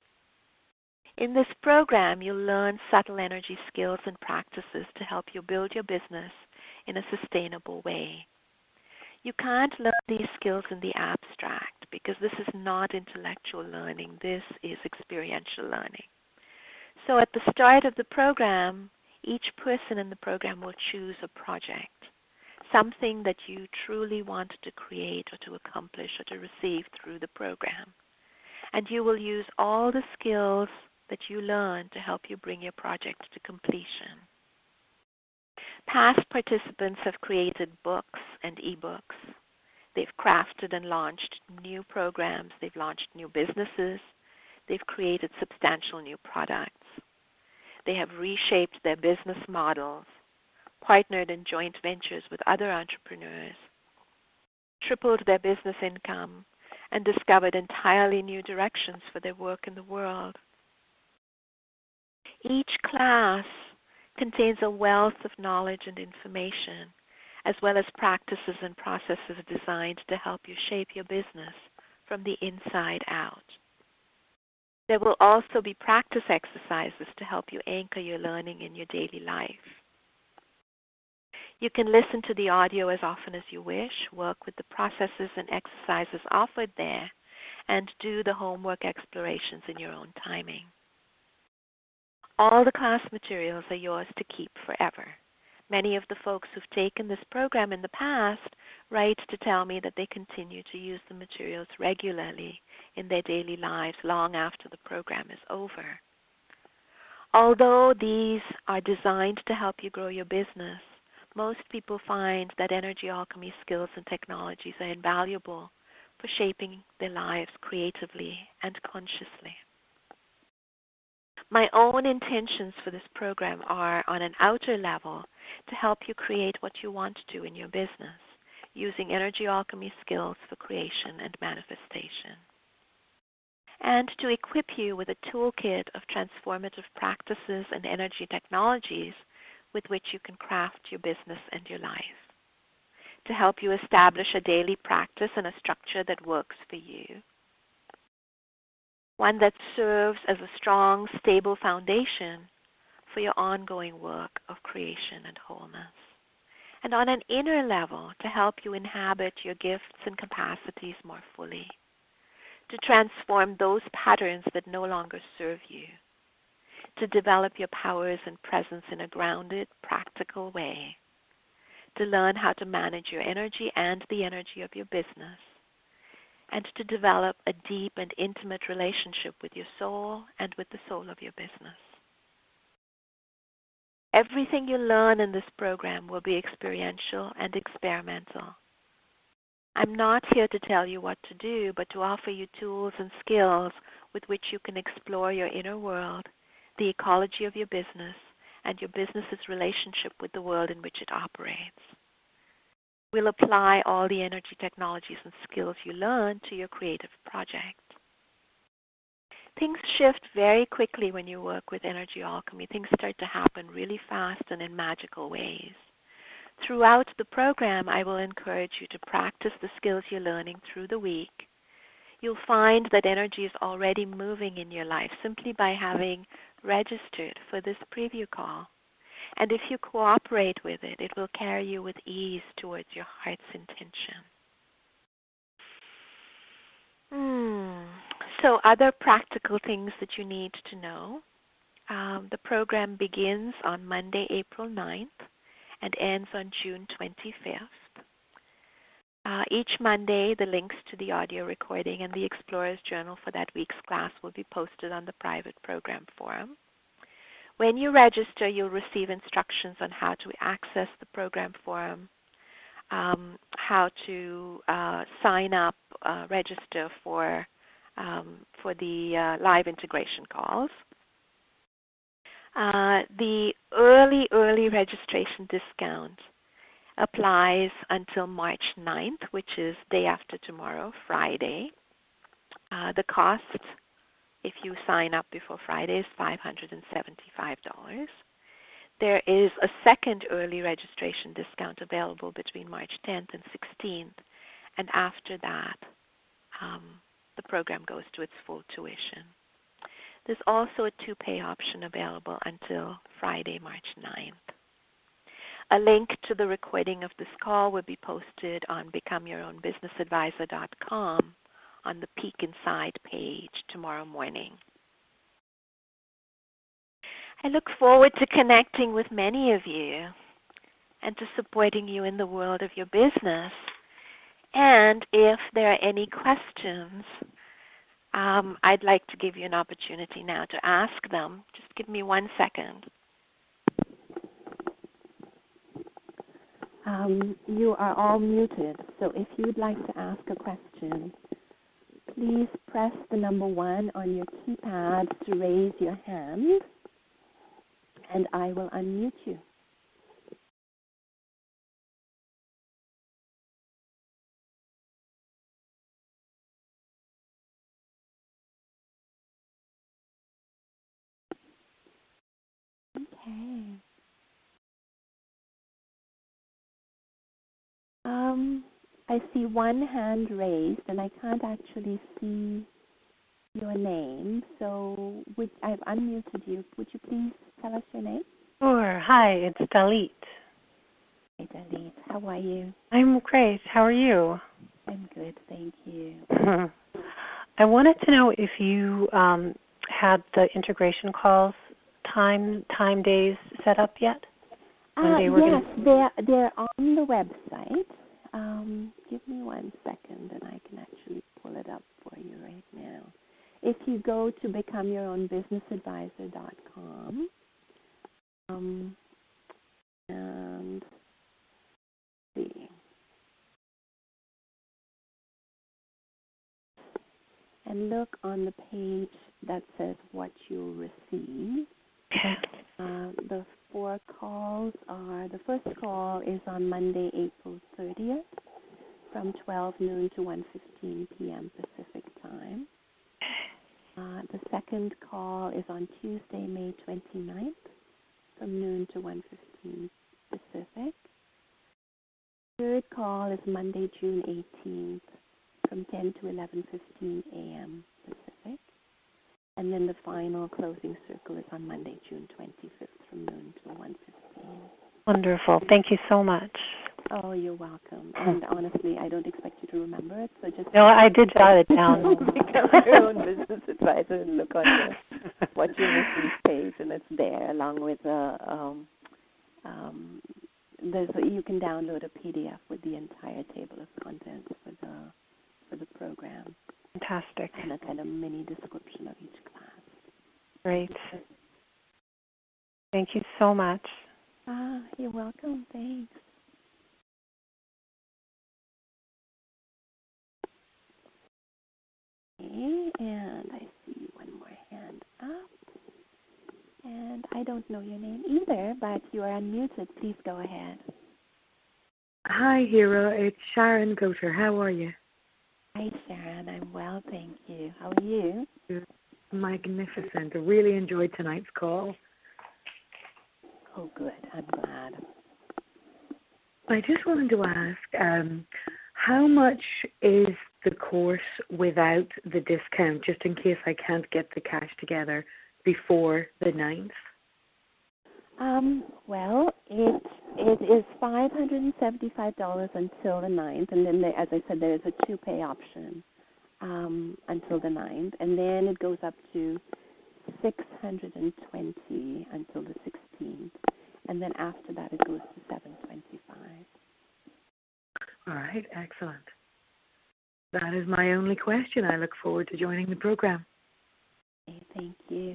In this program, you'll learn subtle energy skills and practices to help you build your business in a sustainable way. You can't learn these skills in the abstract because this is not intellectual learning. This is experiential learning. So at the start of the program, each person in the program will choose a project, something that you truly want to create or to accomplish or to receive through the program. And you will use all the skills that you learn to help you bring your project to completion. Past participants have created books and ebooks. They've crafted and launched new programs. They've launched new businesses. They've created substantial new products. They have reshaped their business models, partnered in joint ventures with other entrepreneurs, tripled their business income, and discovered entirely new directions for their work in the world. Each class contains a wealth of knowledge and information, as well as practices and processes designed to help you shape your business from the inside out. There will also be practice exercises to help you anchor your learning in your daily life. You can listen to the audio as often as you wish, work with the processes and exercises offered there, and do the homework explorations in your own timing. All the class materials are yours to keep forever. Many of the folks who've taken this program in the past write to tell me that they continue to use the materials regularly in their daily lives long after the program is over. Although these are designed to help you grow your business, most people find that energy alchemy skills and technologies are invaluable for shaping their lives creatively and consciously. My own intentions for this program are, on an outer level, to help you create what you want to do in your business, using energy alchemy skills for creation and manifestation, and to equip you with a toolkit of transformative practices and energy technologies with which you can craft your business and your life, to help you establish a daily practice and a structure that works for you, one that serves as a strong, stable foundation for your ongoing work of creation and wholeness, and on an inner level to help you inhabit your gifts and capacities more fully, to transform those patterns that no longer serve you, to develop your powers and presence in a grounded, practical way, to learn how to manage your energy and the energy of your business, and to develop a deep and intimate relationship with your soul and with the soul of your business. Everything you learn in this program will be experiential and experimental. I'm not here to tell you what to do, but to offer you tools and skills with which you can explore your inner world, the ecology of your business, and your business's relationship with the world in which it operates. We'll apply all the energy technologies and skills you learn to your creative project. Things shift very quickly when you work with energy alchemy. Things start to happen really fast and in magical ways. Throughout the program, I will encourage you to practice the skills you're learning through the week. You'll find that energy is already moving in your life simply by having registered for this preview call. And if you cooperate with it, it will carry you with ease towards your heart's intention. Hmm. So other practical things that you need to know. Um, the program begins on Monday, April ninth, and ends on June twenty-fifth. Uh, each Monday, the links to the audio recording and the Explorer's Journal for that week's class will be posted on the private program forum. When you register, you'll receive instructions on how to access the program forum, um, how to uh, sign up, uh, register for, um, for the uh, live integration calls. Uh, the early, early registration discount applies until March ninth, which is day after tomorrow, Friday. Uh, the cost, if you sign up before Friday, is five hundred seventy-five dollars. There is a second early registration discount available between March tenth and sixteenth, and after that, um, the program goes to its full tuition. There's also a two-pay option available until Friday, March ninth. A link to the recording of this call will be posted on become your own business advisor dot com on the Peek Inside page tomorrow morning. I look forward to connecting with many of you and to supporting you in the world of your business. And if there are any questions, um, I'd like to give you an opportunity now to ask them. Just give me one second. Um, you are all muted, so if you'd like to ask a question, please press the number one on your keypad to raise your hand, and I will unmute you. Okay. Um, I see one hand raised, and I can't actually see your name, so would, I've unmuted you. Would you please tell us your name? Sure. Hi, it's Dalit. Hey, Dalit. How are you? I'm great. How are you? I'm good, thank you. I wanted to know if you um, had the integration calls time time days set up yet? Uh, yes, gonna... they're, they're on the website. Um, give me one second, and I can actually pull it up for you right now. if you go to become your own business advisor dot com, um, and see, and look on the page that says what you'll receive. Okay. Uh, the four calls are, the first call is on Monday, April thirtieth, from twelve noon to one fifteen p.m. Pacific time. Uh, the second call is on Tuesday, May twenty-ninth, from noon to one fifteen Pacific. Third call is Monday, June eighteenth, from ten to eleven fifteen a.m. Pacific. And then the final closing circle is on Monday, June twenty-fifth, from noon to one fifteen. Wonderful. Thank you so much. Oh, you're welcome. And honestly, I don't expect you to remember it, so just... No, I did jot it down. Become your own business advisor and look on the What You Receive page, and it's there, along with a... Um, um, there's a, you can download a P D F with the entire table of contents for the for the program. Fantastic. And a kind of mini description of each class. Great. Thank you so much. Ah, you're welcome. Thanks. Okay, and I see one more hand up. And I don't know your name either, but you are unmuted. Please go ahead. Hi, Hero. It's Sharon Goter. How are you? Hi, Sharon. I'm well, thank you. How are you? Magnificent. I really enjoyed tonight's call. Oh, good. I'm glad. I just wanted to ask, um, how much is the course without the discount, just in case I can't get the cash together before the ninth? Um, well, it it is five hundred seventy-five dollars until the ninth, and then, there, as I said, there is a two-pay option um, until the ninth, and then it goes up to six hundred twenty dollars until the sixteenth, and then after that it goes to seven hundred twenty-five dollars. All right, excellent. That is my only question. I look forward to joining the program. Okay, thank you.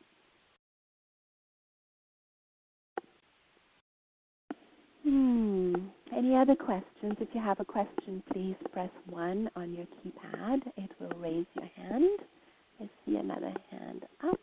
Hmm. Any other questions? If you have a question, please press one on your keypad. It will raise your hand. I see another hand up.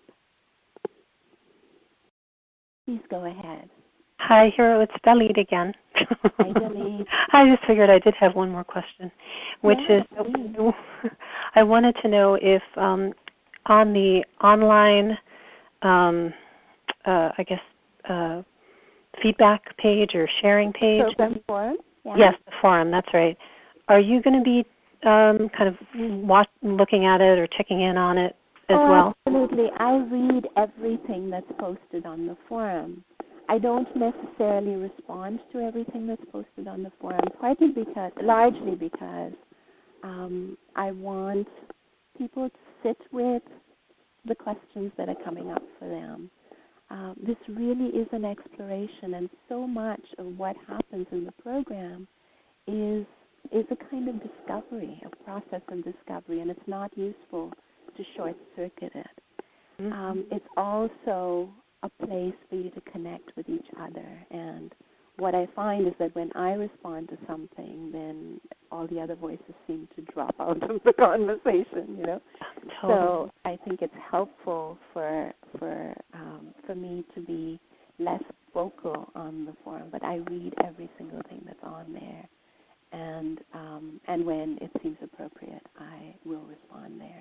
Please go ahead. Hi, Hero. It's Dalit again. Hi, Dalit. I just figured I did have one more question, which yeah, is I wanted to know if um, on the online, um, uh, I guess, uh, feedback page or sharing page. Program forum? Yeah. Yes, the forum, that's right. Are you going to be um, kind of watch, looking at it or checking in on it as oh, well? Absolutely. I read everything that's posted on the forum. I don't necessarily respond to everything that's posted on the forum, partly because, largely because um, I want people to sit with the questions that are coming up for them. Uh, this really is an exploration, and so much of what happens in the program is is a kind of discovery, a process of discovery, and it's not useful to short-circuit it. Mm-hmm. Um, it's also a place for you to connect with each other, and what I find is that when I respond to something, then all the other voices seem to drop out of the conversation, you know. Totally. So I think it's helpful for for um, for me to be less vocal on the forum, but I read every single thing that's on there, and um, and when it seems appropriate, I will respond there.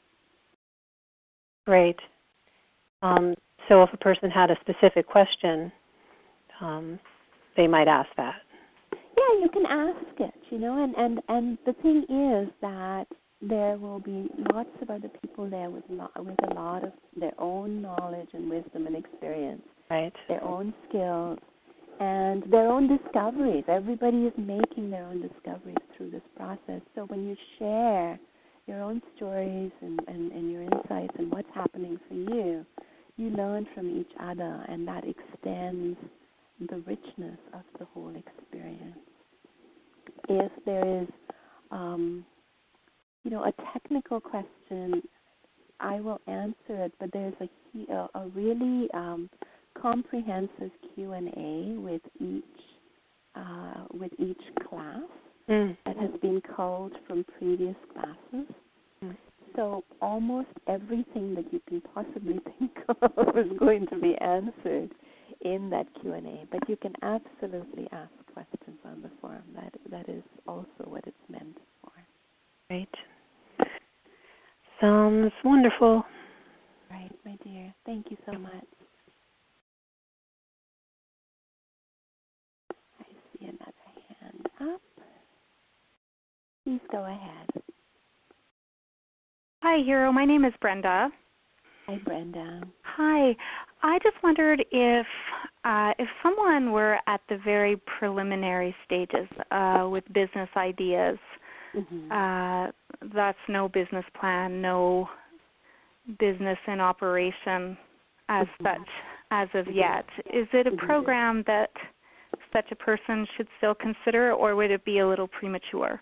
Great. Um, so if a person had a specific question, um, they might ask that. Yeah, you can ask it, you know, and, and, and the thing is that there will be lots of other people there with, lo- with a lot of their own knowledge and wisdom and experience, right? Their own skills, and their own discoveries. Everybody is making their own discoveries through this process. So when you share your own stories and, and, and your insights and what's happening for you, you learn from each other, and that extends the richness of the whole experience. If there is, um, you know, a technical question, I will answer it, but there's a, a, a really um, comprehensive Q and A with each uh, with each class mm. that has been culled from previous classes. Mm. So almost everything that you can possibly think of is going to be answered in that Q and A. But you can absolutely ask questions on the forum. That that is also what it's meant for. Right. Sounds wonderful. Right, my dear. Thank you so much. I see another hand up. Please go ahead. Hi, Hero. My name is Brenda. Hi, Brenda. Hi. I just wondered if uh, if someone were at the very preliminary stages uh, with business ideas, mm-hmm. uh, that's no business plan, no business in operation as mm-hmm. such as of mm-hmm. yet. Is it a mm-hmm. program that such a person should still consider, or would it be a little premature?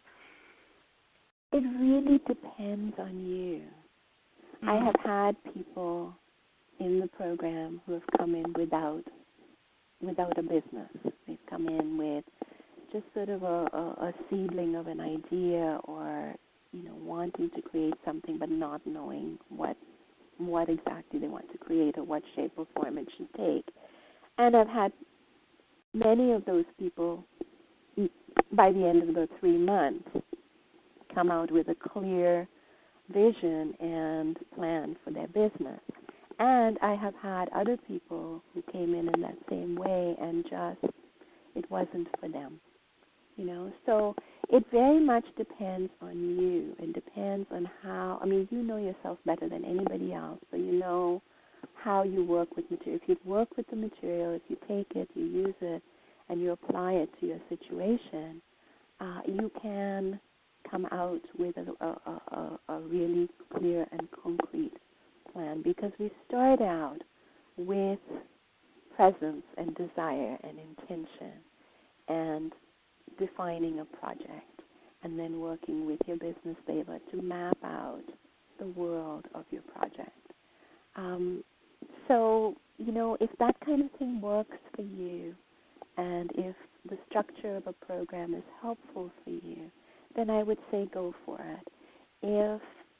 It really depends on you. Mm-hmm. I have had people in the program who have come in without without a business. They've come in with just sort of a, a, a seedling of an idea, or you know, wanting to create something but not knowing what what exactly they want to create or what shape or form it should take. And I've had many of those people, by the end of the three months, come out with a clear vision and plan for their business. And I have had other people who came in in that same way and just, it wasn't for them. You know, so it very much depends on you. It depends on how, I mean, you know yourself better than anybody else, so you know how you work with material. If you work with the material, if you take it, you use it, and you apply it to your situation, uh, you can come out with a, a, a, a really clear and concrete plan, because we start out with presence and desire and intention and defining a project, and then working with your business saver to map out the world of your project. Um, so, you know, if that kind of thing works for you, and if the structure of a program is helpful for you, then I would say go for it. If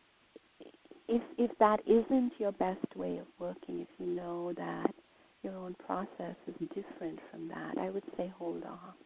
if if that isn't your best way of working, if you know that your own process is different from that, I would say hold off.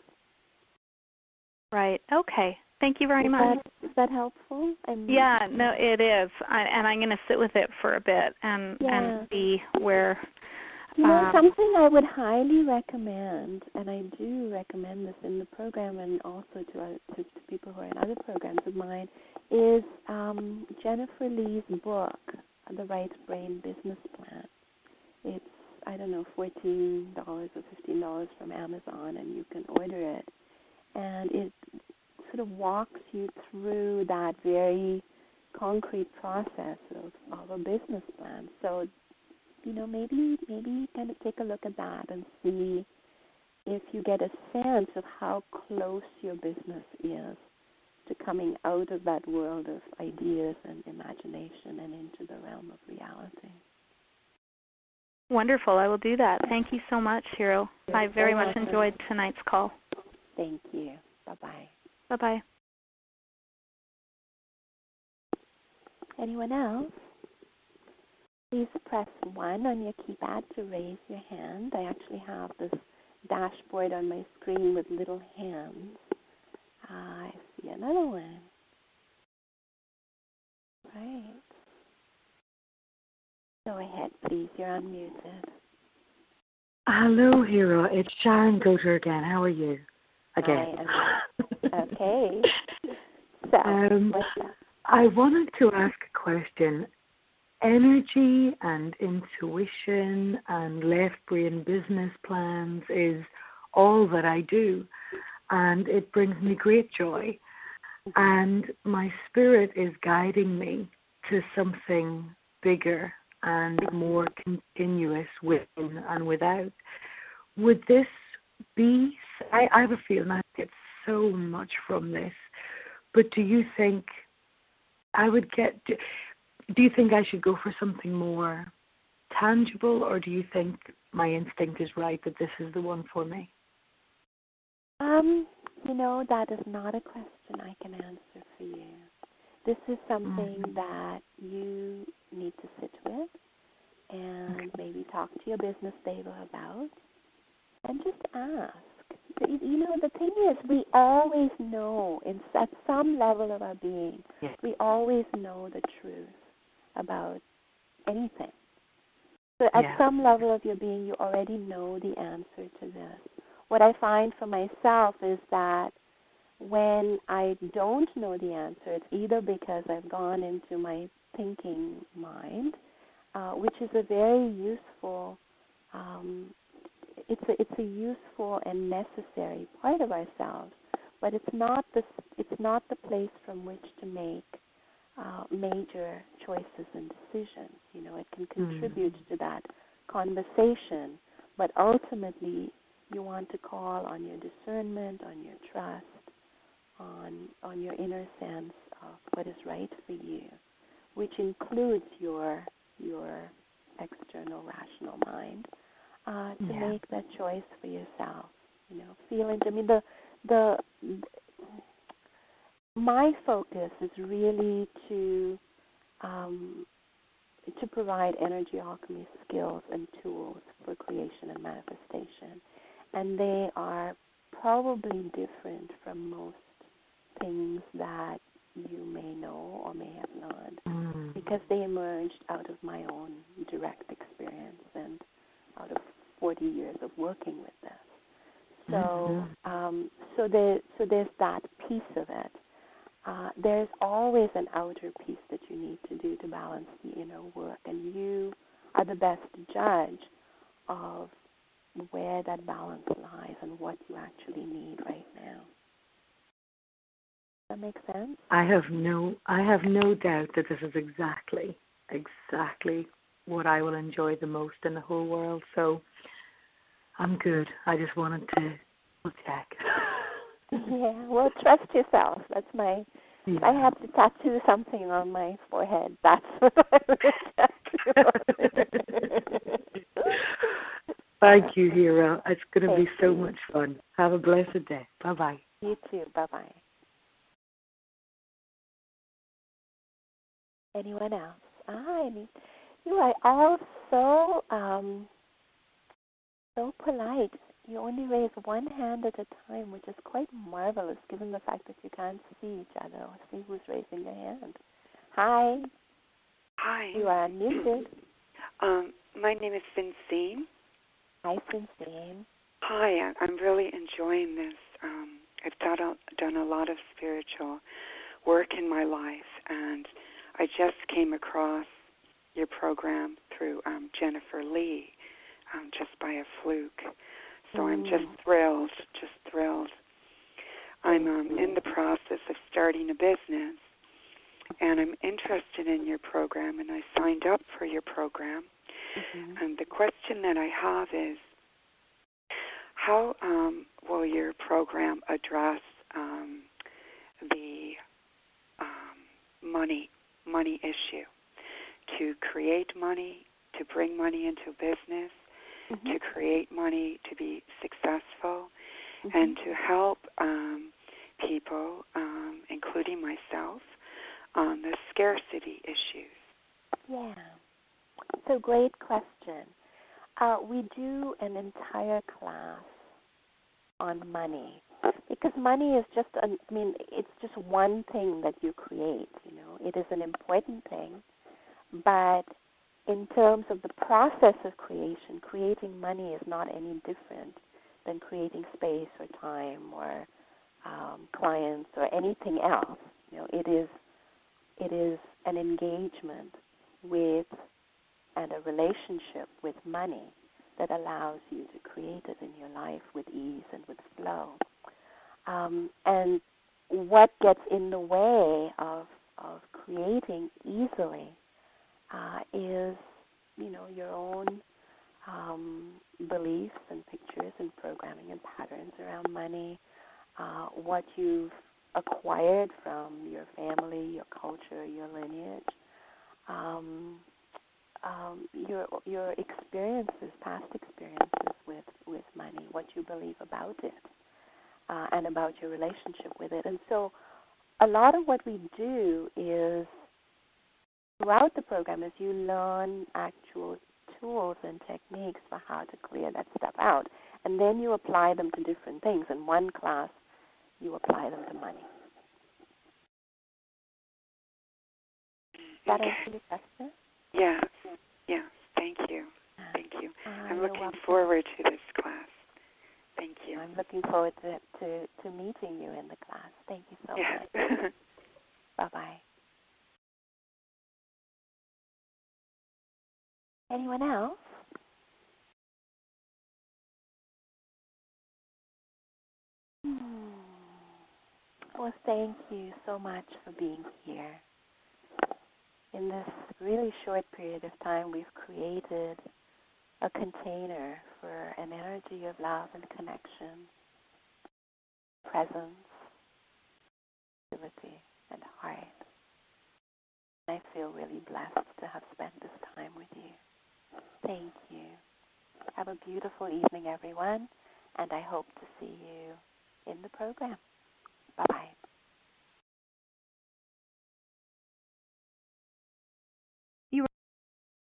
Right. Okay. Thank you very is much. That, is that helpful? I'm, yeah. No, it is. I, and I'm going to sit with it for a bit and yeah. and see where. You know, um, something I would highly recommend, and I do recommend this in the program and also to, uh, to, to people who are in other programs of mine, is um, Jennifer Lee's book, The Right Brain Business Plan. It's, I don't know, fourteen dollars or fifteen dollars from Amazon, and you can order it. And it sort of walks you through that very concrete process of, of a business plan. So, you know, maybe maybe kind of take a look at that and see if you get a sense of how close your business is to coming out of that world of ideas and imagination and into the realm of reality. Wonderful. I will do that. Thank you so much, Hero. I very much enjoyed tonight's call. Thank you. Bye-bye. Bye-bye. Anyone else? Please press one on your keypad to raise your hand. I actually have this dashboard on my screen with little hands. Uh, I see another one. Right. Go ahead, please. You're unmuted. Hello, Hero. It's Sharon Goter again. How are you? Again. Hi, okay. So, um, what's that? I wanted to ask a question. Energy and intuition and left brain business plans is all that I do, and it brings me great joy. And my spirit is guiding me to something bigger and more continuous within and without. Would this be, I, I have a feeling I get so much from this, but do you think I would get, do you think I should go for something more tangible, or do you think my instinct is right that this is the one for me? Um, you know, that is not a question I can answer for you. This is something mm-hmm. that you need to sit with and maybe talk to your business stable about and just ask. You know, the thing is, we always know, in, at some level of our being, yes. we always know the truth about anything. So at yeah. some level of your being, you already know the answer to this. What I find for myself is that when I don't know the answer, it's either because I've gone into my thinking mind, uh, which is a very useful um It's a, it's a useful and necessary part of ourselves, but it's not the it's not the place from which to make uh, major choices and decisions. You know, it can contribute mm. to that conversation, but ultimately you want to call on your discernment, on your trust, on on your inner sense of what is right for you, which includes your your external rational mind. Uh, to yeah. make that choice for yourself, you know, feeling. I mean, the the my focus is really to um, to provide energy alchemy skills and tools for creation and manifestation, and they are probably different from most things that you may know or may have learned, mm. because they emerged out of my own direct experience and out of forty years of working with this. So, mm-hmm. um, so there, so there's that piece of it. Uh, there's always an outer piece that you need to do to balance the inner work, and you are the best judge of where that balance lies and what you actually need right now. Does that make sense? I have no, I have no doubt that this is exactly, exactly what I will enjoy the most in the whole world. So I'm good. I just wanted to check. Yeah, well, trust yourself. That's my, yeah. if I had to tattoo something on my forehead, that's what I would tattoo. Thank you, Hira. It's going to Thank be so you. much fun. Have a blessed day. Bye-bye. You too. Bye-bye. Anyone else? Hi. You are all so, um, so polite. You only raise one hand at a time, which is quite marvelous given the fact that you can't see each other or see who's raising their hand. Hi. Hi. You are unmuted. Um, my name is Vincine. Hi, Vincine. Hi, I'm really enjoying this. Um, I've done a, done a lot of spiritual work in my life, and I just came across your program through um, Jennifer Lee, um, just by a fluke. So mm. I'm just thrilled, just thrilled. I'm um, in the process of starting a business, and I'm interested in your program, and I signed up for your program. Mm-hmm. And the question that I have is, how um, will your program address um, the um, money money issue? To create money, to bring money into business, mm-hmm. to create money to be successful, mm-hmm. and to help um, people, um, including myself, on the scarcity issues. Yeah, it's a great question. Uh, we do an entire class on money, because money is just, a, I mean, it's just one thing that you create, you know. It is an important thing, but in terms of the process of creation, creating money is not any different than creating space or time or um, clients or anything else. You know, it is it is an engagement with and a relationship with money that allows you to create it in your life with ease and with flow. Um, and what gets in the way of of creating easily uh, is, you know, your own um, beliefs and pictures and programming and patterns around money, uh, what you've acquired from your family, your culture, your lineage, um, um, your your experiences, past experiences with, with money, what you believe about it, uh, and about your relationship with it. And so a lot of what we do is, throughout the program, is you learn actual tools and techniques for how to clear that stuff out. And then you apply them to different things. In one class, you apply them to money. Does that answer your question? Yes, yes. Thank you. Thank you. Uh, I'm looking welcome. forward to this class. Thank you. I'm looking forward to, to, to meeting you in the class. Thank you so yes. much. Bye-bye. Anyone else? Hmm. Well, thank you so much for being here. In this really short period of time, we've created a container for an energy of love and connection, presence, stability, and heart. I feel really blessed to have spent this time with you. Thank you. Have a beautiful evening, everyone, and I hope to see you in the program. Bye-bye.